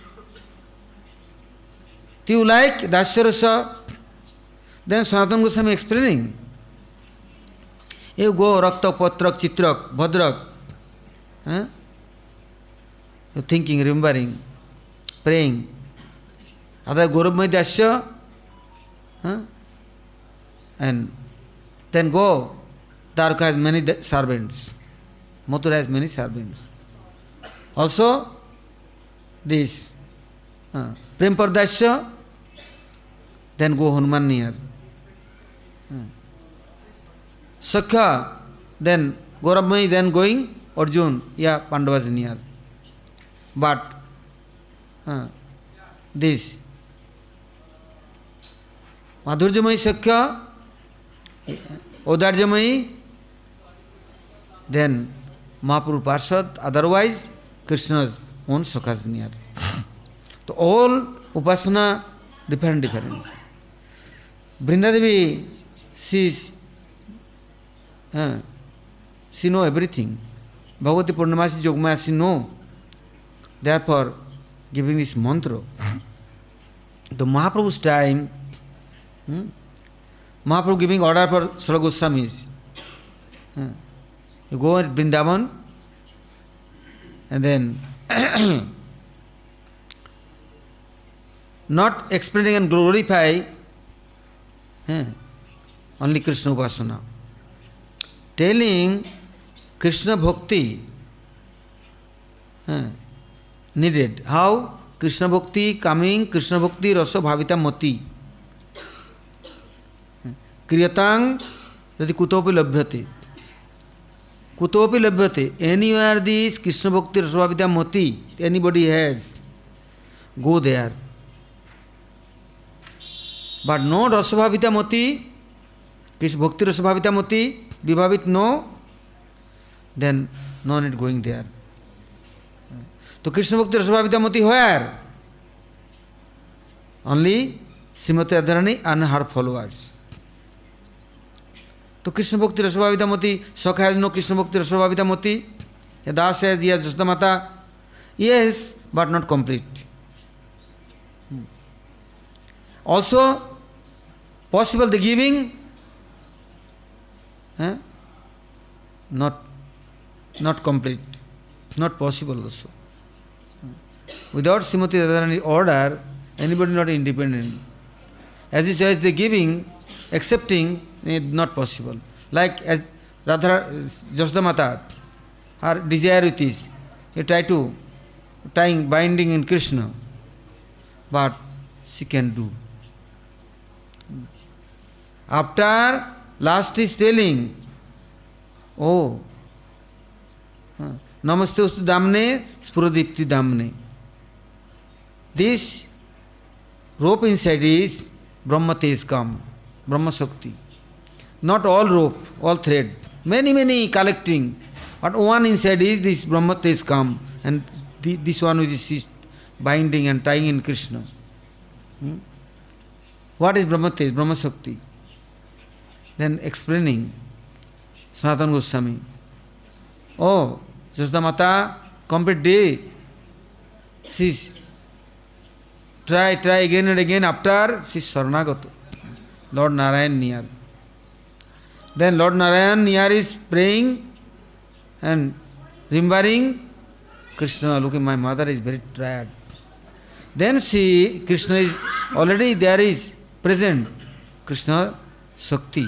Do you like Dasyarasa? Then Sanatana Goswami explaining. You go Rakta, Patrak, Chitrak, Bhadrak. You're thinking, remembering, praying. Other Gaurabmaya Dasya. And then go. Dwarka has many servants. Mathura has many servants. Also, this Prem Pardasya, then go Hanuman near. Sakha, then Gaurabmaya, then going Arjun, Pandavas near. But this Madhurjamai Sakha, Odarjamai, then Mahaprabhu Parshad, otherwise Krishna's own Sakha's near. So all Upasana different. Vrindadevi, she know everything. Bhagavati Purnamasi Yogamaya, she know. Therefore, giving this mantra. The Mahaprabhu's time, Mahaprabhu giving order for Sara Goswamis. You go at Vrindavan and then not explaining and glorify only Krishna Upasana. Telling Krishna Bhakti needed. How? Krishna Bhakti coming, Krishna Bhakti Rasa Bhavita Mati. Kriyatang Yadi Kutopi Labhyate. Kutopi Labhyate. Anywhere this Krishna Bhakti Rasa Bhavita Mati, anybody has, go there. But no Rasa Bhavita Mati, Krishna Bhakti Rasa Bhavita Mati, Vibhavit no, then no need going there. So Krishna Bhakti Rasa Bhavita Mati where? Only Srimati Radharani and her followers. So Krishna Bhakti Rasa Bhavita Mati, Sakha has no Krishna Bhakti Rasa Bhavita Mati. Das says, yes, Jasudha Mata. Yes, but not complete. Also, possible the giving, not complete, not possible also. Without Srimati Radharani order, anybody not independent. As he says, the giving, accepting, not possible. Like as Radha Jasudha Mata, her desire with is, he tried to binding in Krishna, but she can do. After last is telling, oh, Namaste Ustu Damne, Spuradipti Damne. This rope inside is Brahma Tej come, Brahma Shakti. Not all rope, all thread. Many collecting. But one inside is this Brahma Tej come, and this one which is binding and tying in Krishna. What is Brahma Tej? Brahma Shakti. Then explaining, Sanatana Goswami. Oh, Jasudha Mata, complete day. She's try again and again. After she's Saranagata. Lord Narayan near. Then Lord Narayan near is praying and remembering Krishna, looking, my mother is very tired. Then Krishna is already there is present. Krishna Shakti.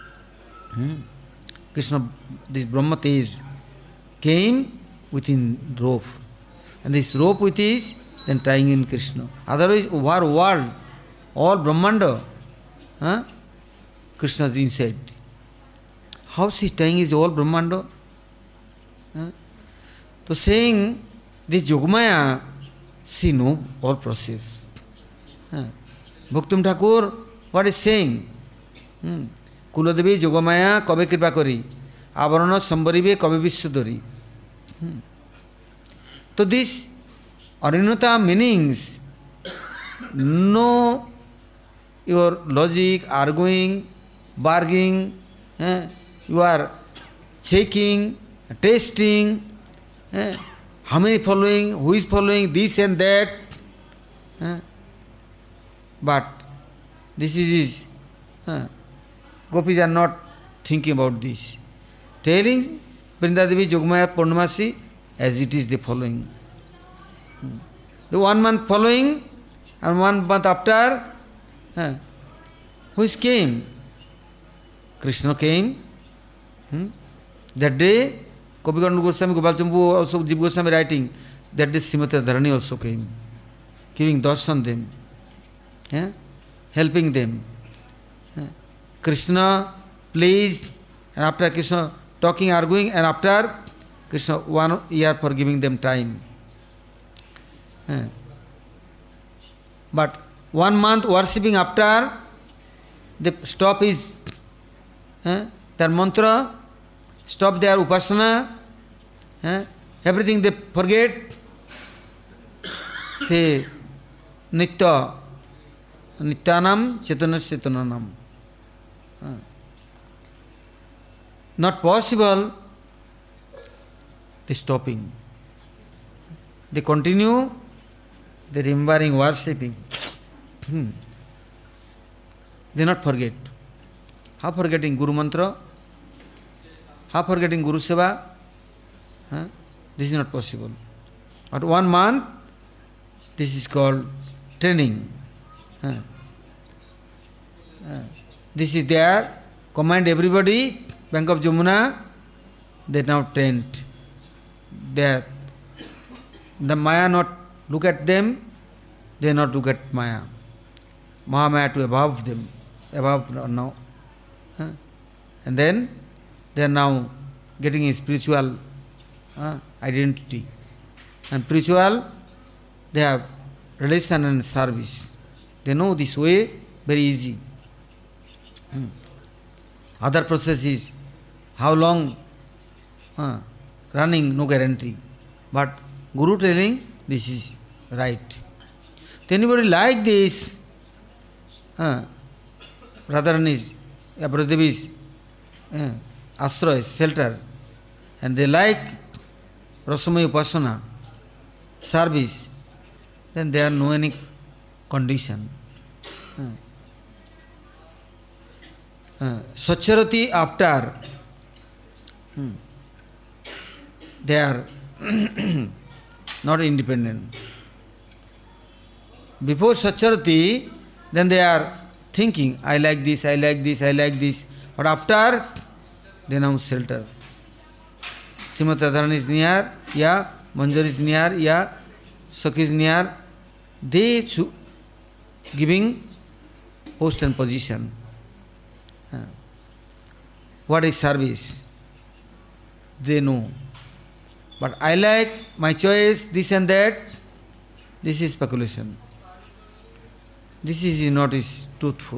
Krishna, this Brahma Tej came within rope. And this rope with is then tying in Krishna. Otherwise, over world, all Brahmanda, Krishna is inside. How she is tying is all Brahmanda? So saying, this Yogamaya, she know all process. Bhaktum Thakur, what is saying? Kuladevi Yogamaya kabe kripa kari, avarana sambarive kabe vishwadari. So this Arinata meanings, no your logic, arguing, bargaining, you are checking, testing, how many following, who is following, this and that. But this is Gopis are not thinking about this. Telling Vrindadevi Yogamaya Purnamasi as it is the following. The 1 month following and 1 month after, who came? Krishna came. That day, Gopikananda Goswami, Gopal Champu, also Jiva Goswami writing, that day Srimati Radharani also came, giving darshan them, helping them. Krishna pleased, and after Krishna talking, arguing, and after Krishna 1 year for giving them time. But 1 month worshipping after, the stop is their mantra, stop their upasana, Everything they forget. Say Nitya, Nityanam, Chetanas Chetananam. Not possible, they stopping. They continue, they remembering, worshipping. They not forget. How forgetting Guru Mantra? How forgetting Guru Seva? This is not possible. But 1 month, this is called training. This is there, command everybody, bank of Jamuna, they now trained. They the Maya not look at them, they not look at Maya. Mahamaya to above them, above now. And then they are now getting a spiritual identity. And spiritual, they have relation and service. They know this way very easy. Other process is how long running, no guarantee. But Guru telling this is right. If anybody like this, Radharani's, Brahdevi's ashray, shelter, and they like Rasamaya Upasana, service, then there are no any condition. Swacharati after, they are not independent. Before Swacharati, then they are thinking, I like this, I like this, I like this. But after, they now shelter. Srimati Radharani is near, yeah, Manjari is near, yeah, Sakhi is near. They giving post and position. What is service? They know. But I like my choice, this and that, this is speculation. This is not is truthful.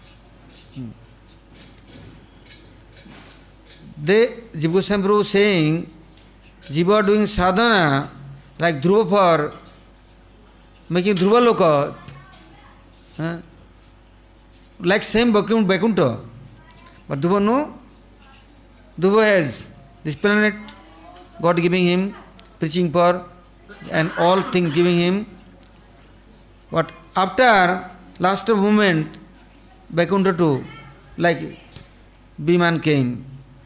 Jiva Goswami Prabhu saying, Jiva doing sadhana like Dhruva for making Dhruva Loka, like same Vaikuntha. But Dhruva no. Dhruva has this planet, God giving him, preaching for, and all things giving him. But after last moment, Vaikuntha too, like Biman came,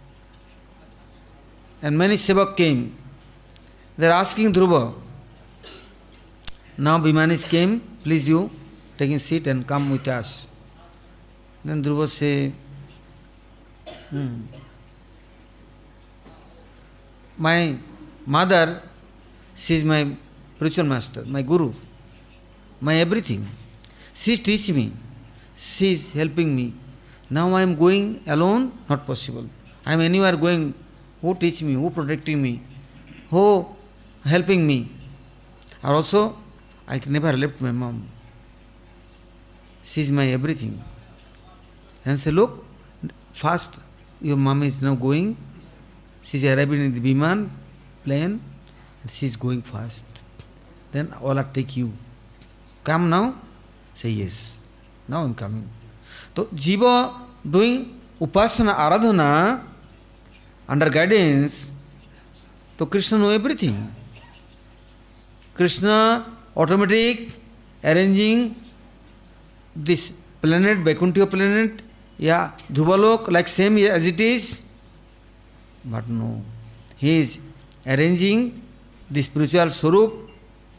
and many Sevak came. They are asking Dhruva, now Bimanis came, please you take a seat and come with us. Then Dhruva say, my mother, she is my spiritual master, my guru, my everything. She teaches me, she is helping me. Now I am going alone, not possible. I am anywhere going, who teach me, who protecting me, who helping me. And also, I never left my mom. She is my everything. And say, look, fast, your mom is now going. She is arriving in the Biman plane, and she is going fast. Then Allah take you. Come now? Say yes. Now I am coming. So Jiva doing Upasana Aradhana under guidance, so Krishna know everything. Krishna automatic arranging this planet, Vaikuntha planet, yeah, Dhruvalok like same as it is. But no, he is arranging the spiritual Swarup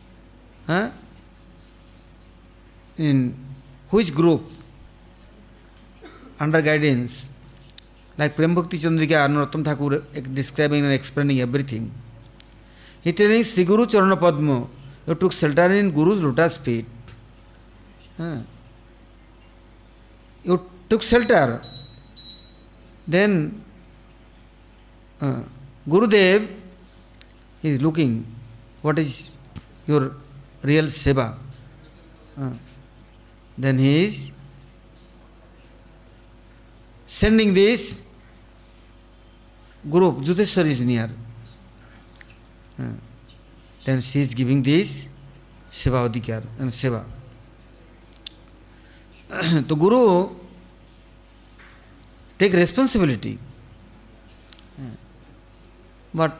in which group? Under guidance. Like Prem Bhakti Chandrika, Narottam Thakur describing and explaining everything. He telling Sri Guru Charana Padma, you took shelter in Guru's lotus feet. You took shelter. Then Gurudev is looking, what is your real seva? Then he is sending this group, Juteshwar is near. Then she is giving this seva adhikar and seva. The Guru take responsibility. But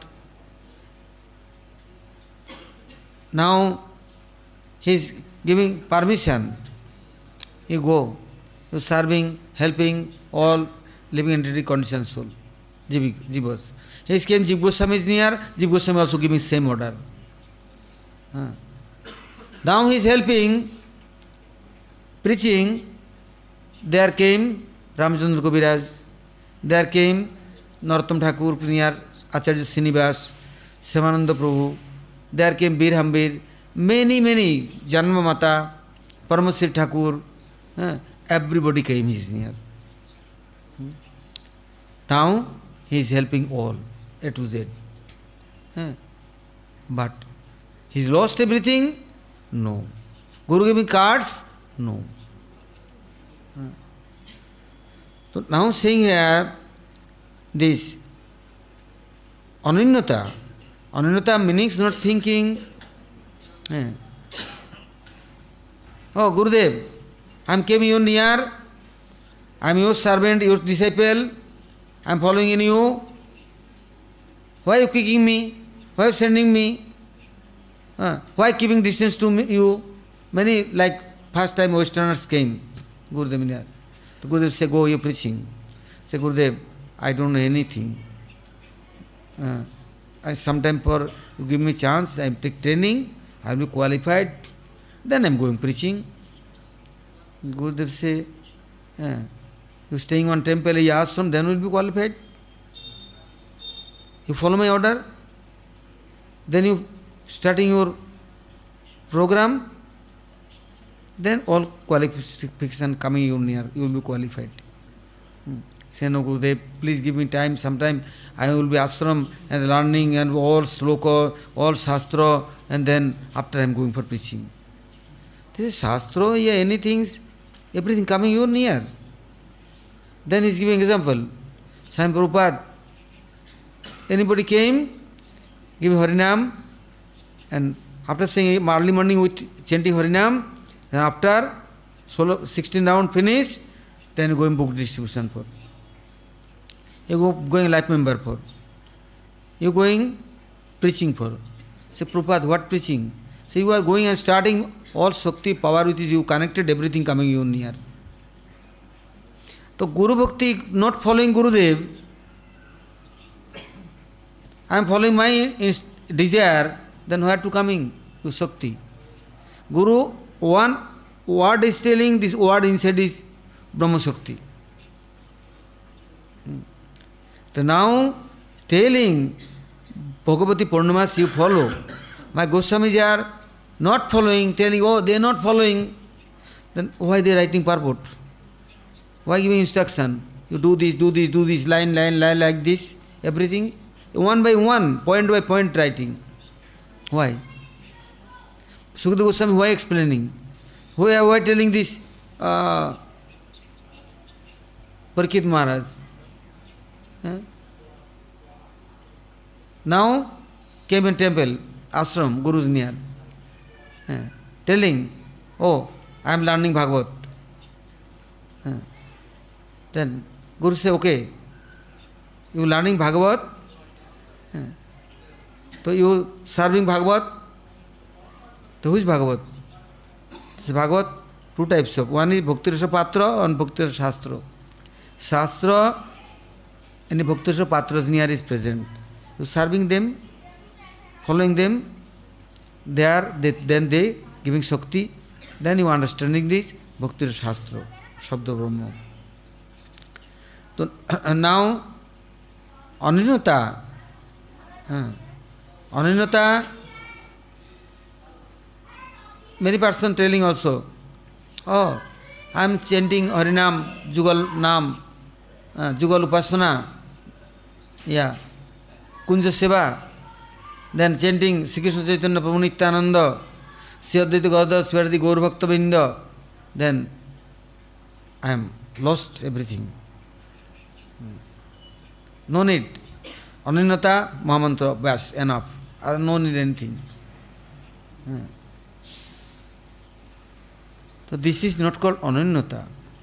now he is giving permission. You go, you serving, helping all living entity conditioned soul, jivas. He came, Jiva Goswami is near, Jiva Goswami also giving same order. Now he is helping, preaching. There came Ramchandra Kaviraj, there came Narottam Thakur near Acharya Srinivas, Shivananda Prabhu, there came Bir Hambir, many, Janma Mata, Paramasri Thakur, everybody came, he is near. Now he is helping all, A to Z. But he lost everything? No. Guru giving cards? No. So now saying here this Ananyata. Ananyata means not thinking. Oh Gurudev, I am came you near, I am your servant, your disciple, I am following in you. Why are you kicking me? Why are you sending me? Why keeping distance to me, you? Many, like first time Westerners came, Gurudev near. The Gurudev say, go, you are preaching. Say, Gurudev, I don't know anything. Sometime for you give me chance, I take training, I will be qualified, then I am going preaching. Gurudev say, you staying on temple, ashram, then will be qualified. You follow my order, then you starting your program, then all qualification coming you near, you will be qualified. Say, no Gurudev, please give me time, sometime I will be ashram and learning and all sloka, all shastra, and then after I am going for preaching. This is shastra, yeah, anything, everything coming you near. Then he is giving example. Swami Prabhupada, anybody came, give Harinam, and after saying early morning with chanting Harinam, then after 16 round finish, then going book distribution for. You going life member for. You going preaching for. Say, Prabhupada, what preaching? Say, you are going and starting all Shakti power which is you connected, everything coming you near. So Guru Bhakti, not following Gurudev, I am following my desire, then where to coming? To Shakti. Guru, one word is telling, this word inside is Brahma Shakti. So now telling Bhagavati Purnamas you follow. My Goswamis are not following, telling, oh, they are not following. Then why they are writing purport? Why giving instruction? You do this, line like this, everything. One by one, point by point writing. Why? Sukadeva Goswami, why explaining? Why telling this Parikshit Maharaj? Now came in temple, ashram, Guru's near. Telling, oh, I am learning Bhagavat. Then Guru say, okay, you learning Bhagavat, so you serving Bhagavat, so who is Bhagavat? This Bhagavat, two types of, one is Bhakti Rasa Patra and Bhakti Rasa Shastra. Shastra and Bhakti Rasa Patra near is present. You serving them, following them, then they giving Shakti, then you understanding this Bhakti Rasa Shastra, Shabda Brahma. So now, Ananyata, many persons telling also, oh, I am chanting Harinam, Jugal Nam, Jugal Upasana, yeah, Kunja Seva, then chanting Sri Krishna Chaitanya Prabhu Nityananda, Sri Advaita Gadadhar Swardi Gaur Bhakta Binda, then I am lost everything. No need. Ananyata, Mahamantra, bas, enough. no need anything. So this is not called ananyata.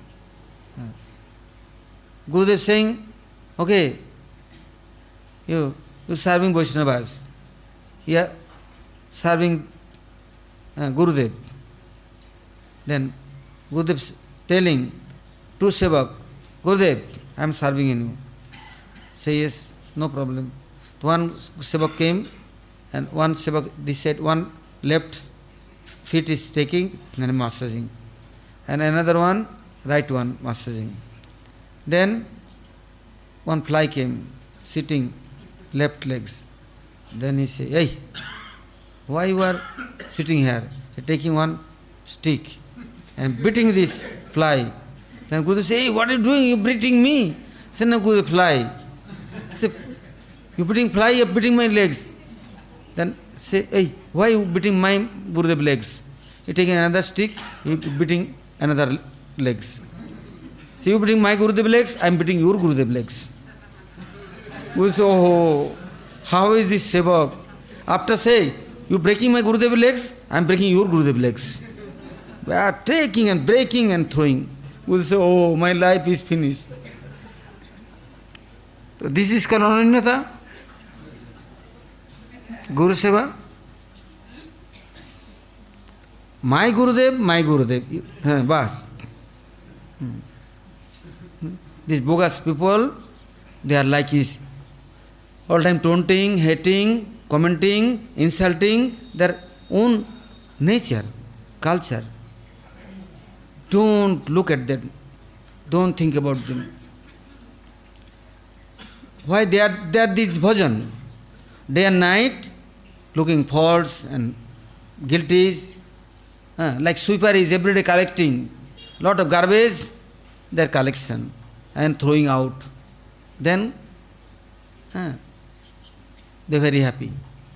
Gurudev saying, okay, you serving Vaishnavas, you are serving Gurudev. Then Gurudev telling to Sevak, Gurudev, I am serving in you. Say yes, no problem. One Sevak came and one Sevak, this side, one left feet is taking and massaging. And another one, right one, massaging. Then one fly came, sitting, left legs. Then he said, hey, why you are sitting here? Taking one stick and beating this fly. Then Gurudev said, hey, what are you doing? You beating me? Say, no, Gurudev, fly. Say, you beating fly, you are beating my legs. Then say, hey, why you beating my Gurudev legs? You taking another stick, you beating another legs. See, you beating my Gurudev legs, I am beating your Gurudev legs. We say, oh, how is this Sevak? After say, you breaking my Gurudev legs, I am breaking your Gurudev legs. We are taking and breaking and throwing. We say, oh, my life is finished. So this is called ananyata. Guru Seva. My Gurudev, bas. These bogus people, they are like this. All time taunting, hating, commenting, insulting their own nature, culture. Don't look at them. Don't think about them. Why they are this bhajan? Day and night, looking faults and guilties. Like sweeper is every day collecting lot of garbage, their collection and throwing out. Then they are very happy.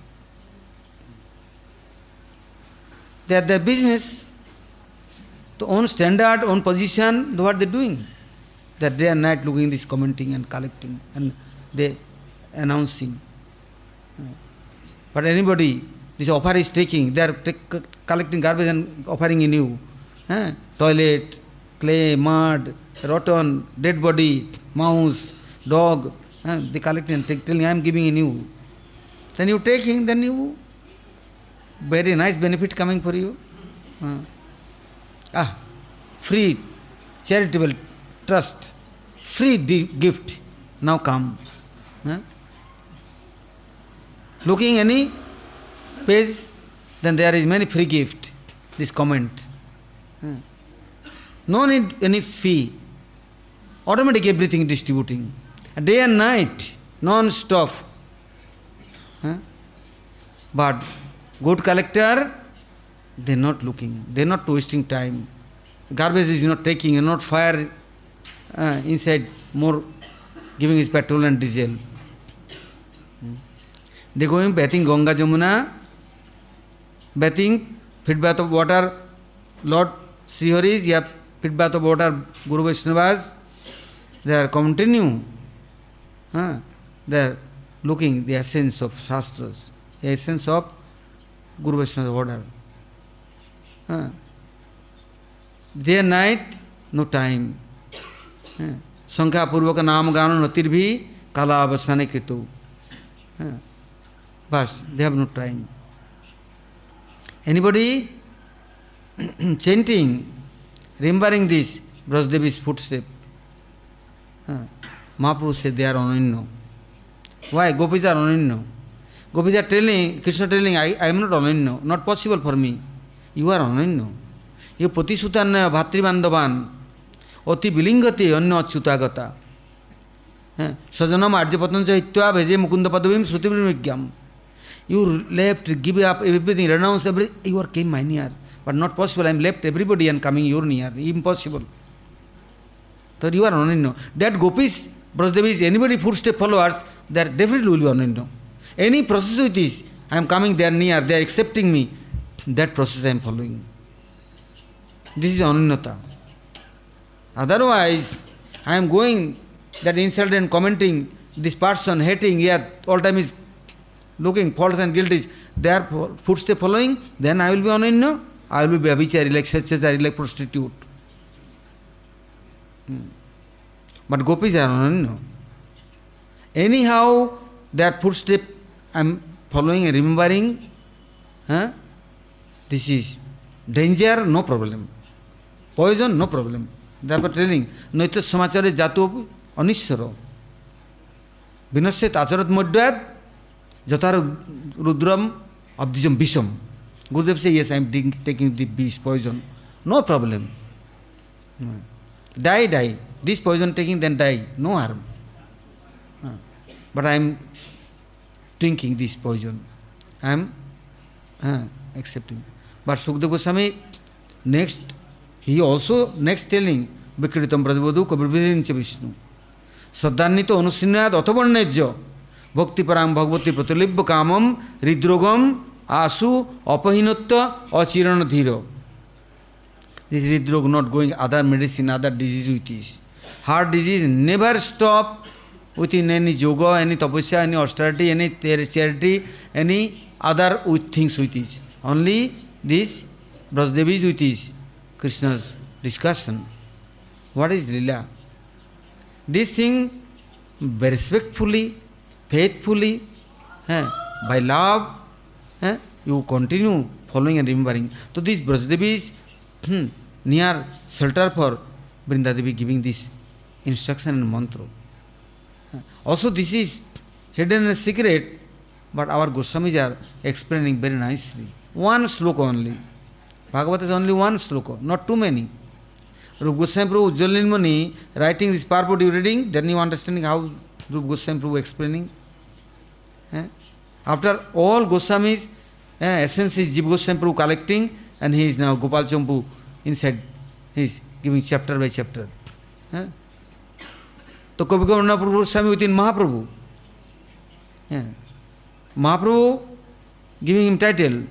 They are their business. To own standard, own position, what they are doing. They are day and night looking this, commenting and collecting and they announcing. But anybody, this offer is taking, they are collecting garbage and offering in you. Toilet, clay, mud, rotten, dead body, mouse, dog, they collecting and telling, I am giving in you. Then you taking, then you, very nice benefit coming for you. Free, charitable trust, free gift, now come. Looking any page, then there is many free gift, this comment. No need any fee, automatic everything distributing. Day and night, non-stop. But good collector, they are not looking, they are not wasting time. Garbage is not taking, and not fire inside, more giving his petrol and diesel. They go in bathing Ganga Jamuna, bathing, feed bath of water, Lord Sri Hari's, yeah, feed bath of water, Guru Vaishnavas, they are continue. They are looking the essence of Shastras, the essence of Guru Vaishnava's order. Day and night, no time. Sankha Purvaka Nam Gano Natirvi Kala Avasane Kritu. But they have no time. Anybody chanting, remembering this, Brajdevi's footstep, Mahaprabhu said they are ananya. Why? Gopis are ananya. Gopis are telling, Krishna telling, I am not ananya, not possible for me. You are ananya. You Patisutanya Bhatribandavan, Oti Bilingati Anna Chutagata. Sajanam Arjapatanja Hitva Bheje Mukunda Padavim Srutibrim Vigyam. You left, give up everything, renounce everything, you came my near. But not possible, I am left everybody and coming your near. Impossible. So you are ananya. That Gopis, Brajdevis, anybody footstep followers, they definitely will be ananya. Any process with this, I am coming, they are near, they are accepting me. That process I am following. This is ananyata. Otherwise, I am going, that insult and commenting, this person hating, yeah, all time is looking faults and guilties, their footsteps following, then I will be ananya, I will be vyabhichari, like sachachari, like prostitute. But gopis are ananya. Anyhow, their footsteps I am following and remembering, this is danger, no problem. Poison, no problem. Therefore telling, Naita samachare jato anishwaro. Vinasya acharat madhyad, jatar rudram abdijam bisham. Gurudev says, yes, I am taking the bish, poison. No problem. Die. This poison taking, then die. No harm. But I am drinking this poison. I am accepting. But Sukadeva Goswami, next, he also next telling, Vikritam Pradibodhu Kabirvidincha Vishnu. Saddhanito Anusinyad Atavarnejya Bhakti Param Bhagavati Pratulibba Kamam Ridrogam Asu Apahinutta Achirana Dhiro. This Ridrog not going other medicine, other disease with this. Heart disease never stop within any yoga, any tapasya, any austerity, any charity, any other with things with this. Only this Brajdevi is with this Krishna's discussion. What is Lila? This thing respectfully, faithfully, by love, you continue following and remembering. So this Brajdevi is near shelter for Vrindadevi giving this instruction and mantra. Also this is hidden and secret, but our Goswamis are explaining very nicely. One sloka only. Bhagavata is only one sloka, not too many. Rupa Goswami Prabhu, Ujjwal Nilmani writing this purport, you reading, then you understanding how Rupa Goswami Prabhu explaining. After all Goswamis, essence is Jiva Goswami Prabhu collecting, and he is now Gopal Champu inside, he is giving chapter by chapter. So Kavikarna Prabhu Goswami within Mahaprabhu. Mahaprabhu giving him title.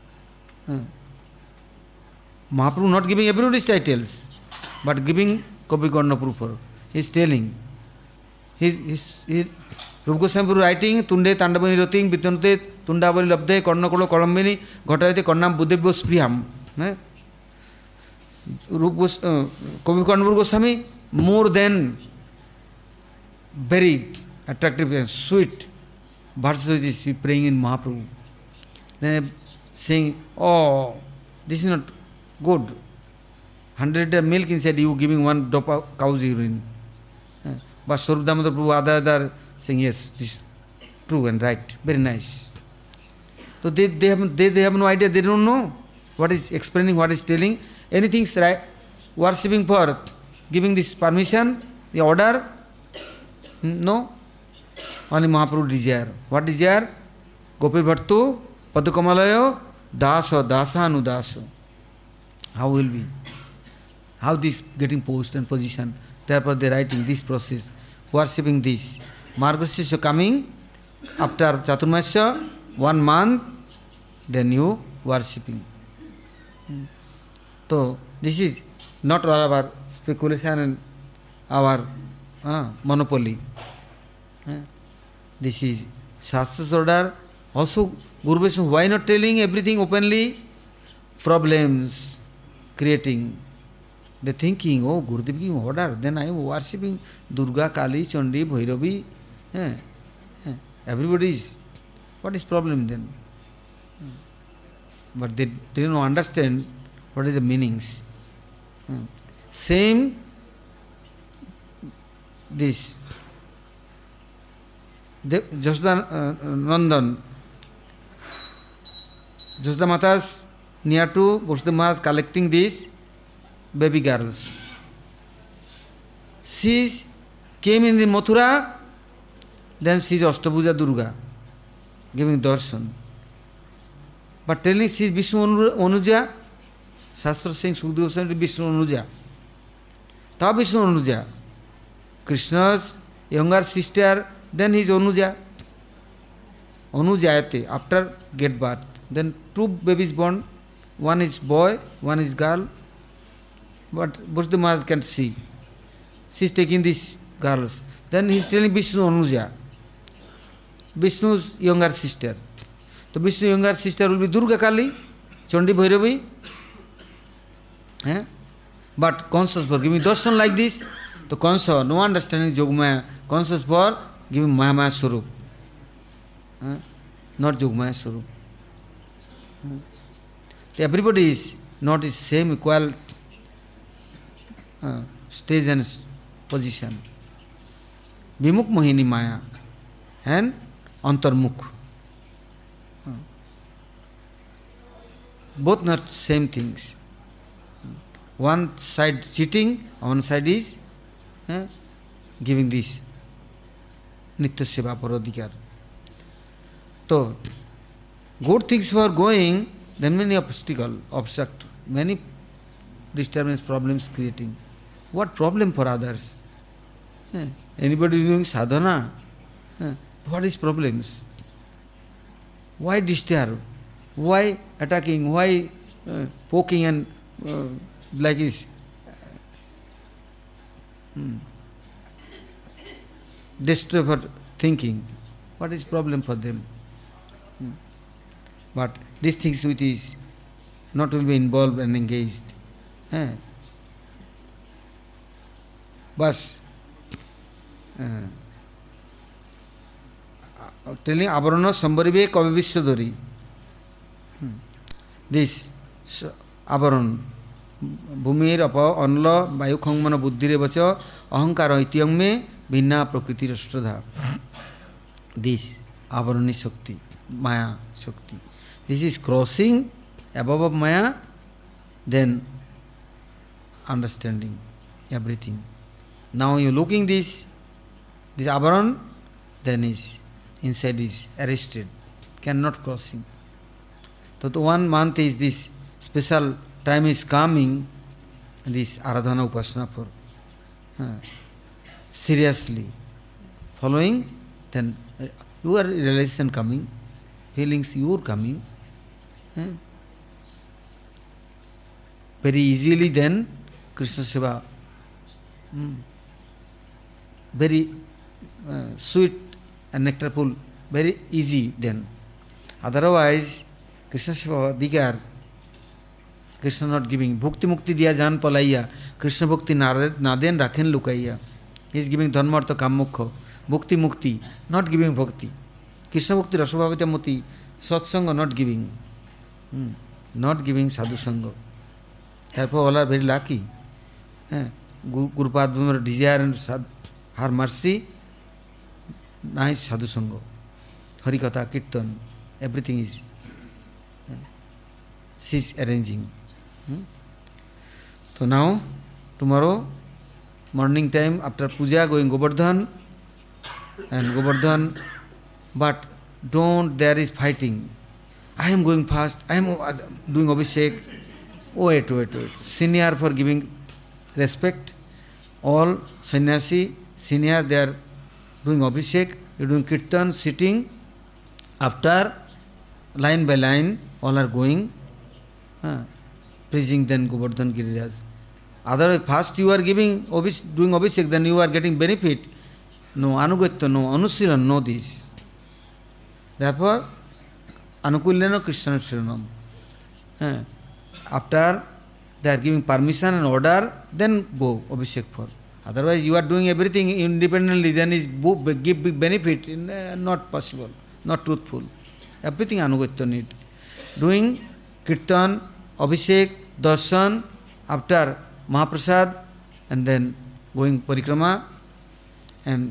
Mahaprabhu not giving everybody's titles, but giving Kavikarna Prabhu. He is telling. Rupa Goswami Prabhu writing, Tunde Tandavani Rating, Bitanute, Tundavali Labde, Karnakolo Kolambini, Gotayate Karnam Buddhebho Spriyam. Kavikarna Prabhu Goswami, more than very attractive and sweet verses is praying in Mahaprabhu. Then saying, oh, this is not good. 100 liter milk inside you giving 1 drop of cow's urine. But Swarup Damodar Prabhu, other saying, yes, this is true and right, very nice. So they have no idea, they don't know what is explaining, what is telling. Anything is right, worshipping for, giving this permission, the order. No, only Mahaprabhu desire. What desire? Gopi Bhattu, Padukamalayo, Dasa, Anudasa. How will be? How this getting post and position? Therefore they writing this process, worshipping this. Margasisya coming, after Chaturmasya, 1 month, then you worshipping. So this is not all our speculation and our monopoly. This is Shastra's order. Also, Guru Vaishnava, why not telling everything openly? Problems creating. They thinking, oh, Gurudev giving order, then I am worshipping Durga, Kali, Chandi, Bhairavi. Everybody is. What is problem then? But they don't understand what is the meanings. Same this Jashoda Nandan, Jashoda Mata's near to Vasudeva Maharaj collecting these baby girls. She came in the Mathura, then she is Ashtabhuja Durga, giving darshan. But telling she is Vishnu Anuja, Shastra saying Sukadeva Goswami is Vishnu Anuja. Ta Vishnu Anuja. Krishna's younger sister, then he is Anuja. Anujayate, after get birth. Then 2 babies born, one is boy, one is girl. But Vasudeva Maharaj can see. She is taking these girls. Then he is telling Vishnu Anuja. Vishnu's younger sister. So Vishnu's younger sister will be Durga Kali, Chandi Bhairavi. But conscious for giving darshan like this, the conscious, no understanding Yogamaya, conscious for giving Mahamaya Swarup. Not Yogamaya Swarup. Everybody is not the same equal stage and position. Vimukh Mohini Maya and Antarmukh. Both not same things. One side cheating, one side is giving this Nitya Seva Parodikar. So, good things were going, then many obstruct, many disturbance, problems creating. What problem for others? Anybody doing sadhana? What is problems? Why disturb? Why attacking? Why poking and like this? Destroy for thinking. What is problem for them? But these things which is not will be involved and engaged. Bas telling Avarana Sambarive Kavivishwadori. This Avaran Bhumir Apa Anla Vayu Khangmana Buddhire Vacha Ahankara Ityang Me Bhinna Prakriti Rastradha. This Avarani Shakti, Maya Shakti. This is crossing above of Maya, then understanding everything. Now you looking this Avaran, then is inside is arrested, cannot crossing. So the 1 month is this special time is coming, this Aradhana Upasana for seriously following, then your realization coming, feelings you are coming. Very easily then Krishna Seva, very sweet and nectarful, very easy then. Otherwise, Krishna Seva Dikar, Krishna not giving. Bhukti Mukti diya jan palaiya, Krishna Bhukti naden rakhen lukaiya. He is giving dharma artha kam mukha. Bhukti Mukti, not giving bhakti. Krishna Bhukti Rasabhavita Muti, Satsanga not giving. Not giving sadhu sangha. Therefore all are very lucky. Guru Padma desire and her mercy, nice sadhu sangha. Harikatha, Kirtan, everything is she is arranging. So now, tomorrow, morning time after puja, going Govardhan, and Govardhan, but don't, there is fighting. I am going fast, I am doing Abhishek. Wait. Senior for giving respect. All sannyasi, senior, they are doing Abhishek, you are doing Kirtan, sitting. After, line by line, all are going, preaching then Govardhan Giriraj. Otherwise, first you are giving, doing Abhishek, then you are getting benefit. No Anugatya, no Anusiran, no this. Therefore, Anukulyana Krishna Shiranam. After they are giving permission and order, then go Abhishek for. Otherwise, you are doing everything independently, then is give big benefit, not possible, not truthful. Everything Anugatya need. Doing Kirtan, Abhishek, Darshan, after Mahaprasad, and then going Parikrama, and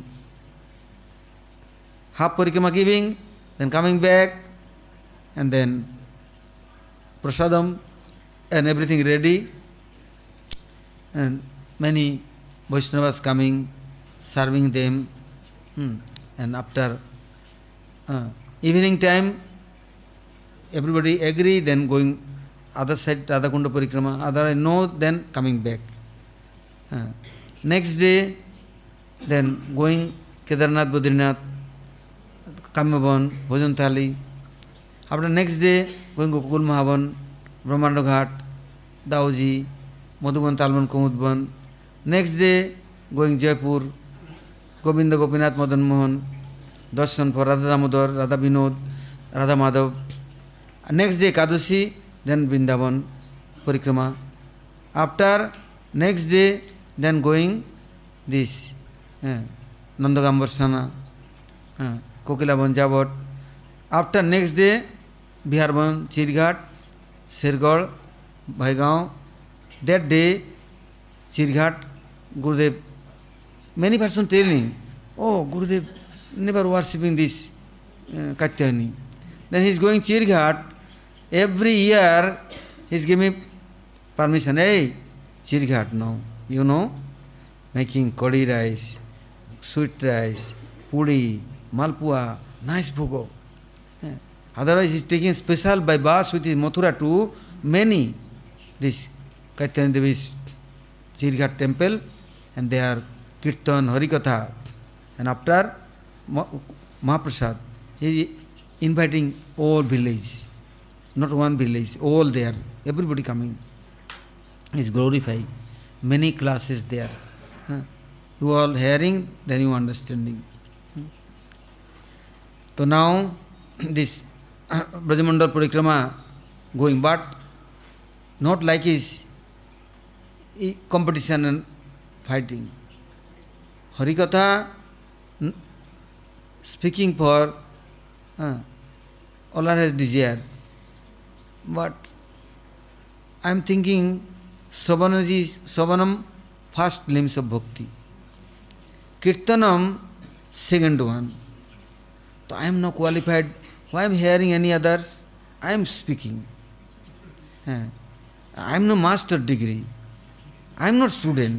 half Parikrama giving, then coming back, and then Prasadam, and everything ready, and many Vaishnavas coming, serving them, and after evening time, everybody agree, then going other side, Radhakunda Parikrama, other no, then coming back. Next day, then going Kedarnath, Badrinath, Kamyavan, Bhojan Thali. After next day, going Gokul Mahavan, Brahmanda Ghat, Dauji, Madhuban Talban Kumudban. Next day, going Jaipur, Govinda Gopinath Madan Mohan, darshan for Radha Damodar, Radha Vinod, Radha Madhav. Next day Kadasi, then Vrindavan Parikrama. After next day, then going this Nandagambarsana, Kokilavan Javat. After next day, Biharban, Chirghat, Sirgad, Bhaigaon. That day, Chirghat, Gurudev, many persons telling, oh, Gurudev never worshipping this Katyayani. Then he is going Chirghat. Every year he is giving permission. Hey, Chirghat now, you know, making kodi rice, sweet rice, puri, malpua, nice bhogo. Otherwise he is taking special by bus with his Mathura to many, this Katyayani Devi's Chirghat temple, and they are Kirtan, Harikatha. And after Mahaprasad, he is inviting all village, not one village, all there, everybody coming. He is glorified. Many classes there. You all hearing, then you understanding. So now this Brajamandal Parikrama going, but not like his competition and fighting. Harikatha speaking for all has desire. But I am thinking Sravanam first glimpse of bhakti. Kirtanam second one. So I am not qualified. Why I am hearing any others? I am speaking. I am no master degree. I am not student.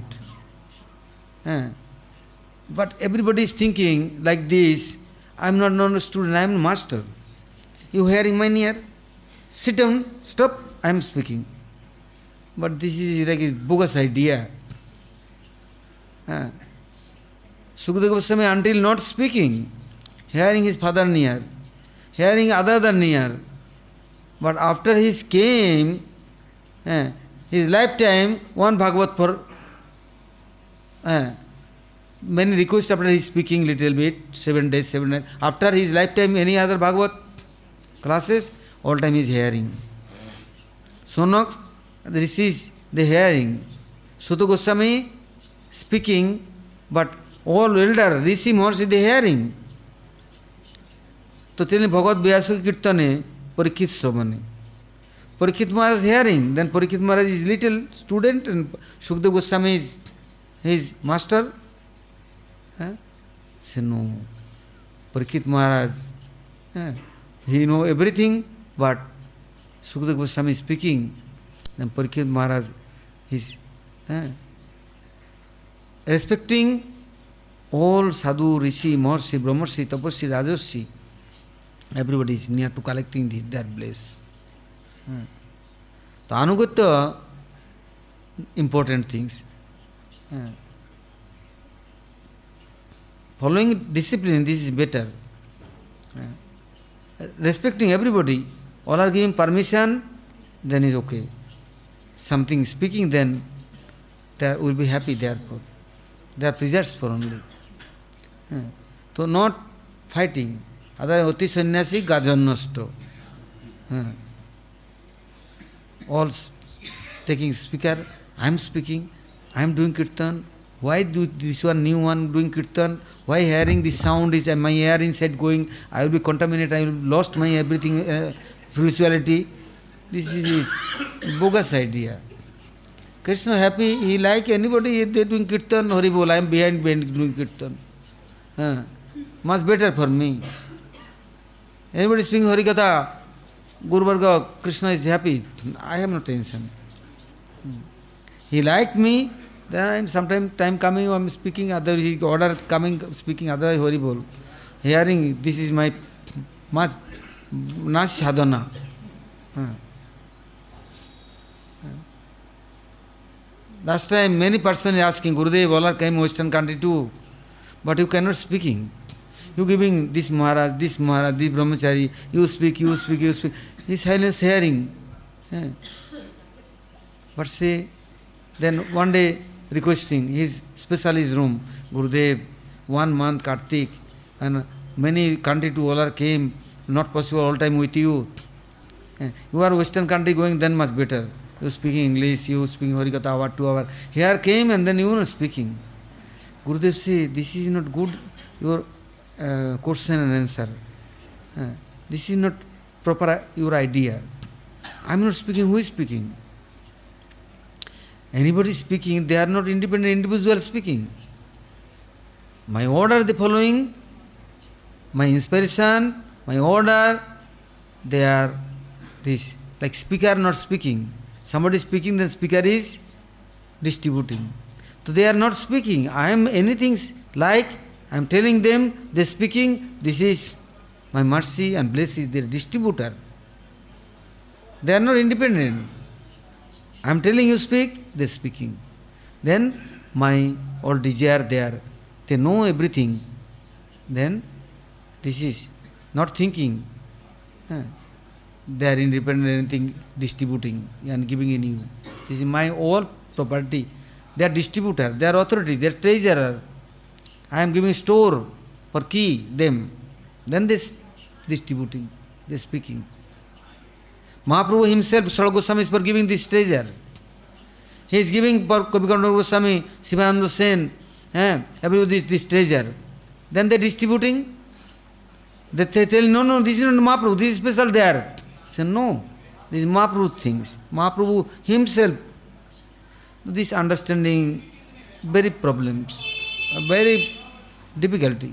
But everybody is thinking like this, I am not a student, I am a master. You hearing my ear? Sit down, stop, I am speaking. But this is like a bogus idea. Sukadeva Goswami until not speaking, hearing his father near, hearing other near. But after he came, his lifetime, one Bhagavat for many requests after he speaking little bit, 7 days, 7 nights. After his lifetime, any other Bhagavat classes, all time he is hearing. Sonak, this is the hearing. Suta Goswami speaking, but all elder, Rishi, Maharishi, they hearing. So tell me Bhagavad Vyasa Kirtane, Parikshit Sramane. Parikshit Maharaj hearing, then Parikshit Maharaj is little student and Sukadeva Goswami is his master. Say no. Parikshit Maharaj, he know everything, but Sukadeva Goswami is speaking, then Parikshit Maharaj is respecting all sadhu, rishi, maharishi, brahmarshi, tapasvi, rajarshi. Everybody is near to collecting that bliss. The Anugatya, important things. Following discipline, this is better. Respecting everybody, all are giving permission, then is okay. Something speaking, then they will be happy therefore. They are preserves for only. So not fighting. Otherwise, Oti Sannyasi Gajannasto. All taking speaker, I am speaking, I am doing kirtan. Why do this one new one doing kirtan? Why hearing this sound is my ear inside going? I will be contaminated. I will lost my everything spirituality. This is his bogus idea. Krishna happy. He like anybody. They doing kirtan. Horrible. I am behind doing kirtan. Much better for me. Anybody speaking Harikatha, Guru Varga, Krishna is happy. I have no tension. He like me. Then sometime time coming, I am speaking, other he order coming, speaking, otherwise horrible. Hearing, this is my much sadhana. Last time many persons asking, Gurudev, all are came Western country too, but you cannot speaking. You giving this Maharaj, this Brahmachari, you speak. He silence hearing. But say, then one day requesting his special his room, Gurudev, 1 month Kartik, and many country to all came, not possible all time with you. You are Western country going, then much better. You speaking English, you speaking Harikatha hour, 2 hour. Here came and then you are speaking. Gurudev say, this is not good, your question and answer. This is not proper your idea. I am not speaking, who is speaking? Anybody speaking, they are not independent individual speaking. My order the following, my inspiration, my order, they are this, like speaker not speaking. Somebody speaking, then speaker is distributing. So they are not speaking. I am anything like, I am telling them, they speaking, this is my mercy and bliss is their distributor. They are not independent. I am telling you speak, they speaking. Then my all desire there, they know everything. Then this is not thinking. They are independent, anything distributing and giving in you. This is my all property. They are distributor, they are authority, they are treasurer. I am giving store or key them. Then they distributing, they speaking. Mahaprabhu himself, Srila Goswami is for giving this treasure. He is giving for Kavikarna Goswami, Sivananda Sen, everybody this treasure. Then they distributing. They tell, no, this is not Mahaprabhu, this is special there. Say, no, this is Mahaprabhu things. Mahaprabhu himself, this understanding, very problems, very difficulty.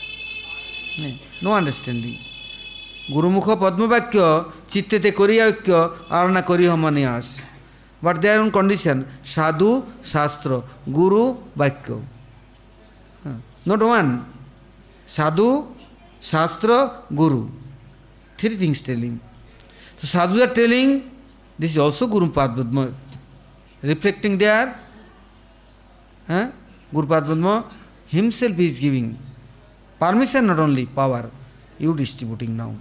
No understanding. Gurumukha Padmavakya, Chittete Koriyakya, Arana Koriha Manias. But they are on condition, Sadhu, Shastra, Guru, Vakya. Not one. Sadhu, Shastra, Guru. 3 things telling. So sadhus are telling, this is also Guru Padma. Reflecting there, Guru Padma himself is giving. Permission not only, power. You distributing now.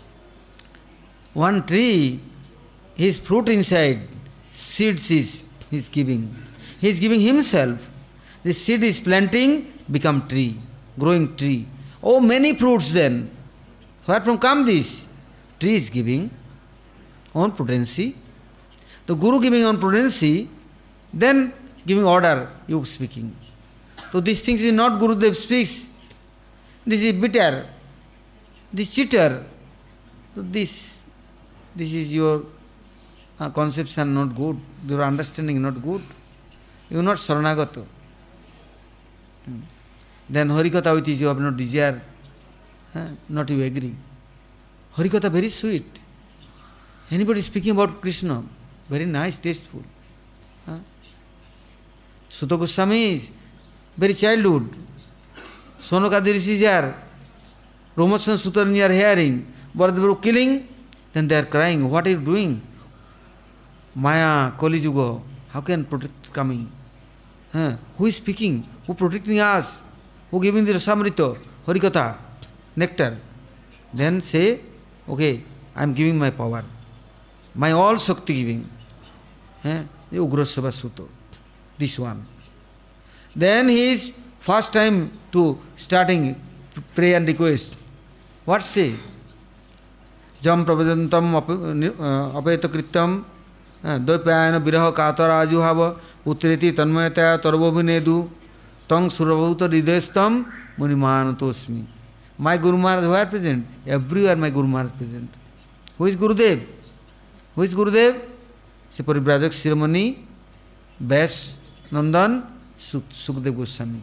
One tree, his fruit inside, seeds is giving. He is giving himself. The seed is planting, become tree, growing tree. Oh, many fruits then. Where from come this? Tree is giving on prudency. The Guru giving on prudency, then giving order, you speaking. So these things is not Gurudev speaks. This is bitter. This cheater. So this is your conception not good. Your understanding not good. You are not Saranagata. Then Harikatha with you have not desire. Not you agree. Harikatha very sweet. Anybody speaking about Krishna, very nice, tasteful. Suta Goswami is very childhood. Sonakadi rishis are, Romosan Sutarni are hearing, but they were killing, then they are crying, what are you doing? Maya, Kali Yuga, how can protect coming? Who is speaking? Who protecting us? Who giving the Rasamrita, Harikatha, nectar? Then say, okay, I am giving my power. My all Shakti giving. The Ugra Sabha Sutta. This one. Then he is first time to starting pray and request. What say? Jam pravajantam apayata kritam dvaipayana viraha katara ajuhava utreti tanmayataya tarvabhinedu tang surabhuta hridayastam munimanatosmi. My Guru Maharaj, who are present? Everywhere my Guru Maharaj is present. Who is Gurudev? Who is Gurudev? Se Parivrajak Shiromani, Vyas Nandan, Sukdev Goswami.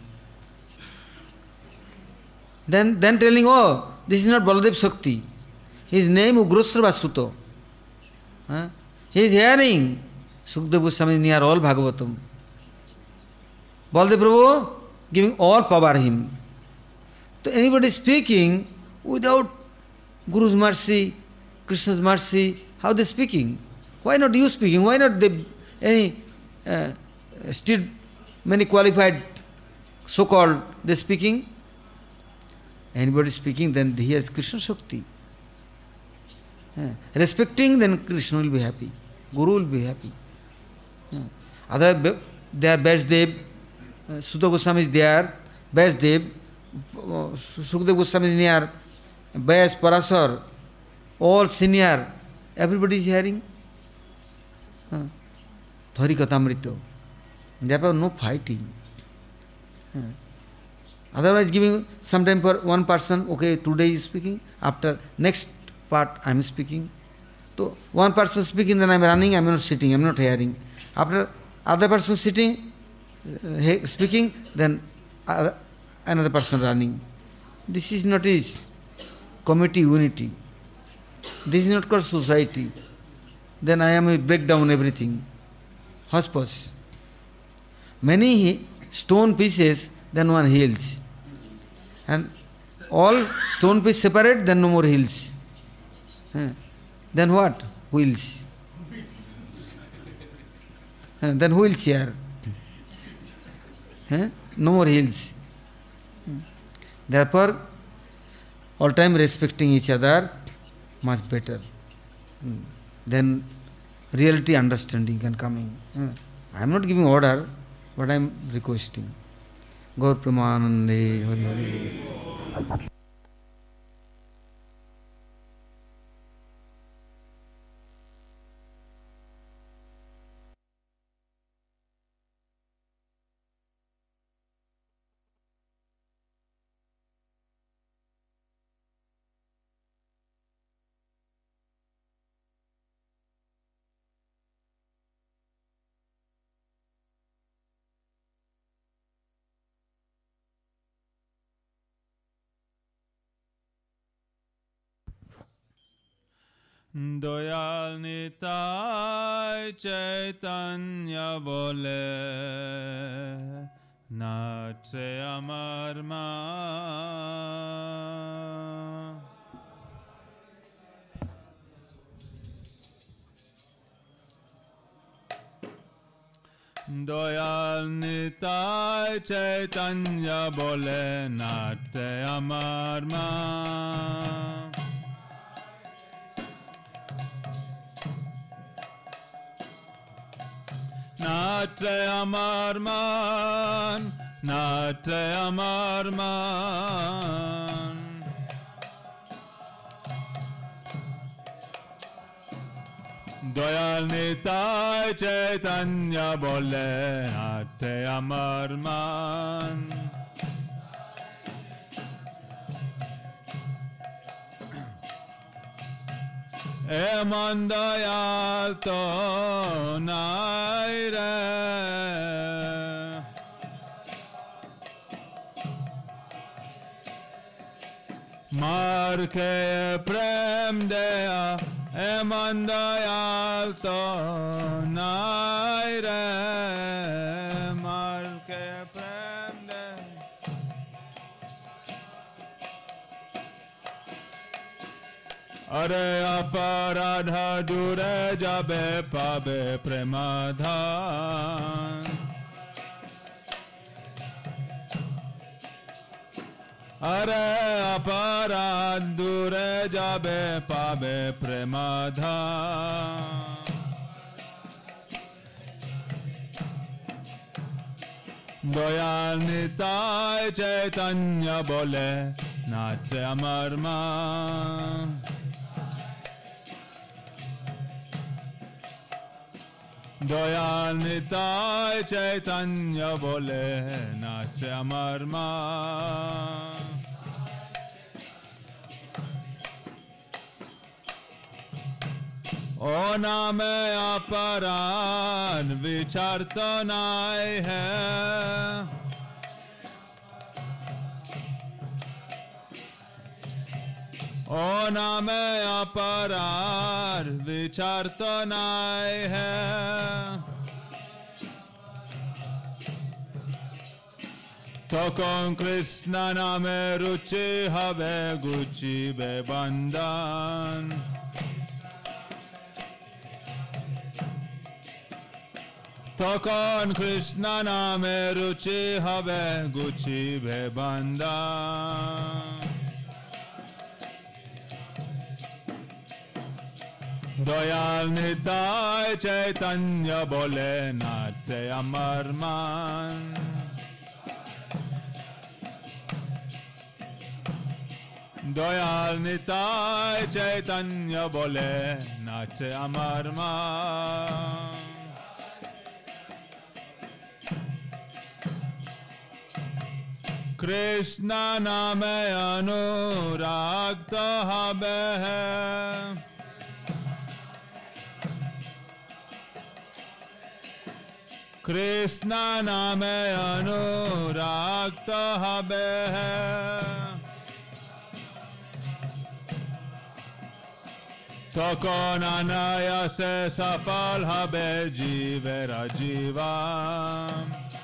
Then telling, oh, this is not Baladev Shakti. His name Ugrosrava Sutta. He is hearing Sukdev Goswami near all Bhagavatam. Baladev Prabhu giving all power him. So anybody speaking without Guru's mercy, Krishna's mercy, how they speaking? Why not you speaking? Why not still many qualified so-called they speaking? Anybody speaking, then he has Krishna Shakti. Respecting, then Krishna will be happy. Guru will be happy. Other they are Vyasdev, Suta Goswami is there, Vyasdev, Sukadeva Goswami is near, Vyas, Parasar, all senior, everybody is hearing. Dharikatamrita. Therefore, no fighting. Otherwise, giving some time for one person, okay, today is speaking, after next part I am speaking. So, one person speaking, then I am running, I am not sitting, I am not hearing. After other person sitting, speaking, then another person running. This is not is community unity. This is not called society. Then I am break down everything. Hospice. Many stone pieces, then one heals. And all stone pieces separate, then no more heals. Then what? Wheels. Then wheelchair. No more heals. Therefore, all time respecting each other, much better. Then reality understanding can come in. I am not giving order, but I am requesting. Gaur Pramanande Hari Hari. Doyal Nitai Chaitanya bole Natre Amar Ma. Doyal Nitai Chaitanya bole Natre Amar Ma. Natre Amar Man, Natre Amar Man. Doyal Nitai Chaitanya bole Natre Amar Man. Eman dayal to nai re Mar ke prem deya Eman dayal to nai re Mar ke prem deya Are aparadha dure jabe pabe premadhan Are aparadha dure jabe pabe premadhan Doyal Nitai Chaitanya bole Natre Amar Ma. Doyal Nitai Chaitanya bole Natre Amar Ma. O name aparan vicharta nai hai O name aparar vicharta nai hai Tokon Krishna name ruchi habe guchi be bandan Tokon Krishna name ruchi habe guchi be bandan Doyal Nitai Chaitanya bole Natre Amar Man. Dayal Nitai Chaitanya বলে নাচে আমার মা কৃষ্ণ নামে অনুরাগ হবে কৃষ্ণ নামে অনুরাগ হবে তখন অনায়াসে সফল হবে জীবের জীবন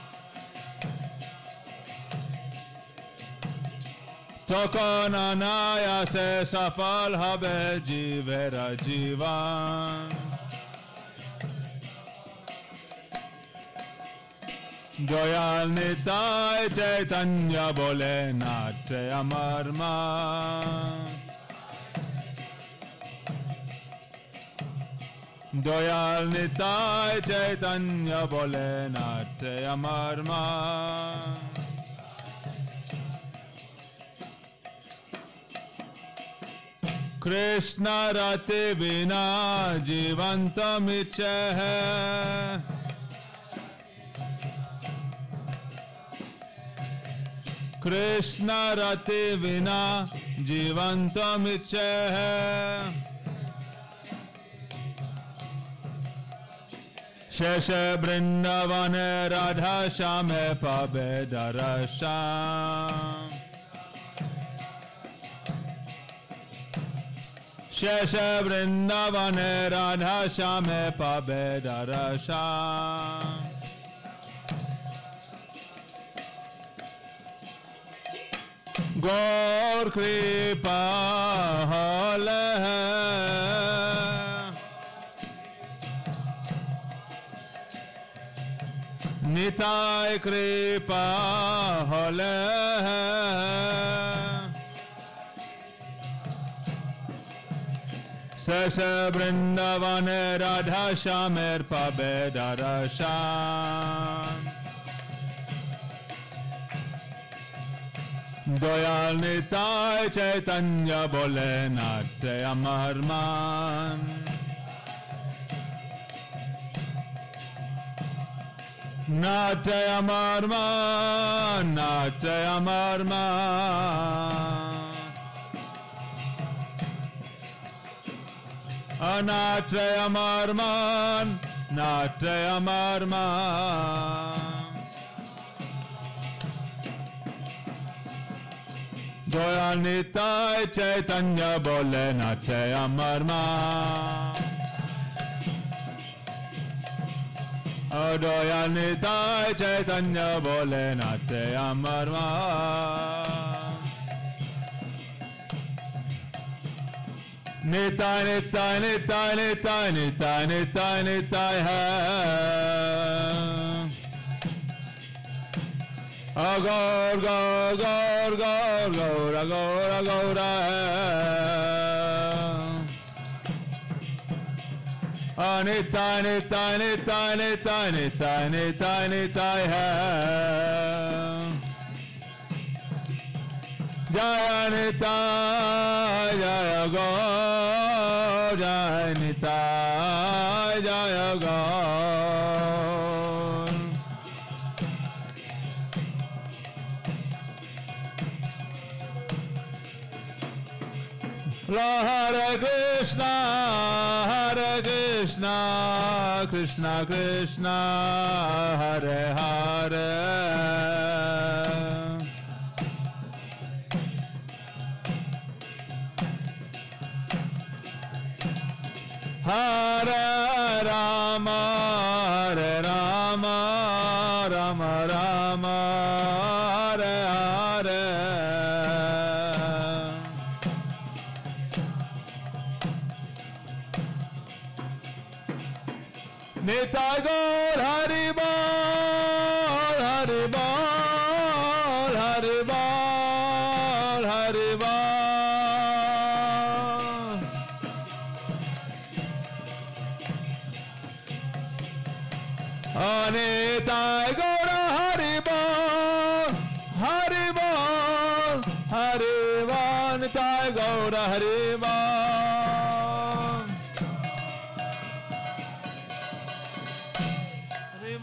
তখন অনায়াসে সফল হবে জীবের জীবন দয়াল নিতাই চৈতন্য বলে নাচে আমার মা দয়াল নিতাই চৈতন্য বলে নাচে আমার মা কৃষ্ণ রাতে বিনা জীবন্ত মিছে কৃষ্ণ রাতে বিনা জীবন্ত মিছে শেষে বৃন্দাবনে রাধা শ্যামে পাবে দর্শন শেষে বৃন্দাবনে রাধা শ্যামে পাবে দর্শন গৌর কৃপা হলে নিতাই কৃপা হলে শেষ বৃন্দাবনে রাধা শ্যামের পাবে দর্শন দয়াল নিতাই চৈতন্য বলে নাচে আমার মান নাচে আমার মান নাচে আমার মান নাচে আমার মান নাচে আমার মান দয়াল নিতাই চৈতন্য বলে নাচে আমার মান দয়াল নিতাই চৈতন্য বলে নাচে আমার মান নিতাই নিতাই নিতাই নিতাই নিতাই নিতাই নিতাই গৌর গৌর গৌর গৌর গৌর গৌর গৌর নিতাই নিতাই নিতাই নিতাই নিতাই নিতাই নিতাই জয় নিতাই জয় গৌর জয় নিতাই জয় Gour Hare Krishna Krishna Krishna Hare Hare Hare Rama Hare Rama Rama Rama Hare Hare Nitai Gaur Hari Bol Hari Bol Hari Bol Hari Bol Nitai Gaur Hari Bol Hari Bol Hari Bol Nitai गौर हरि बोल हरि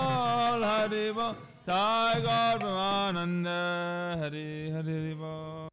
बोल हरि बोल जय गौर ब्रह्मानंद हरि हरि बोल।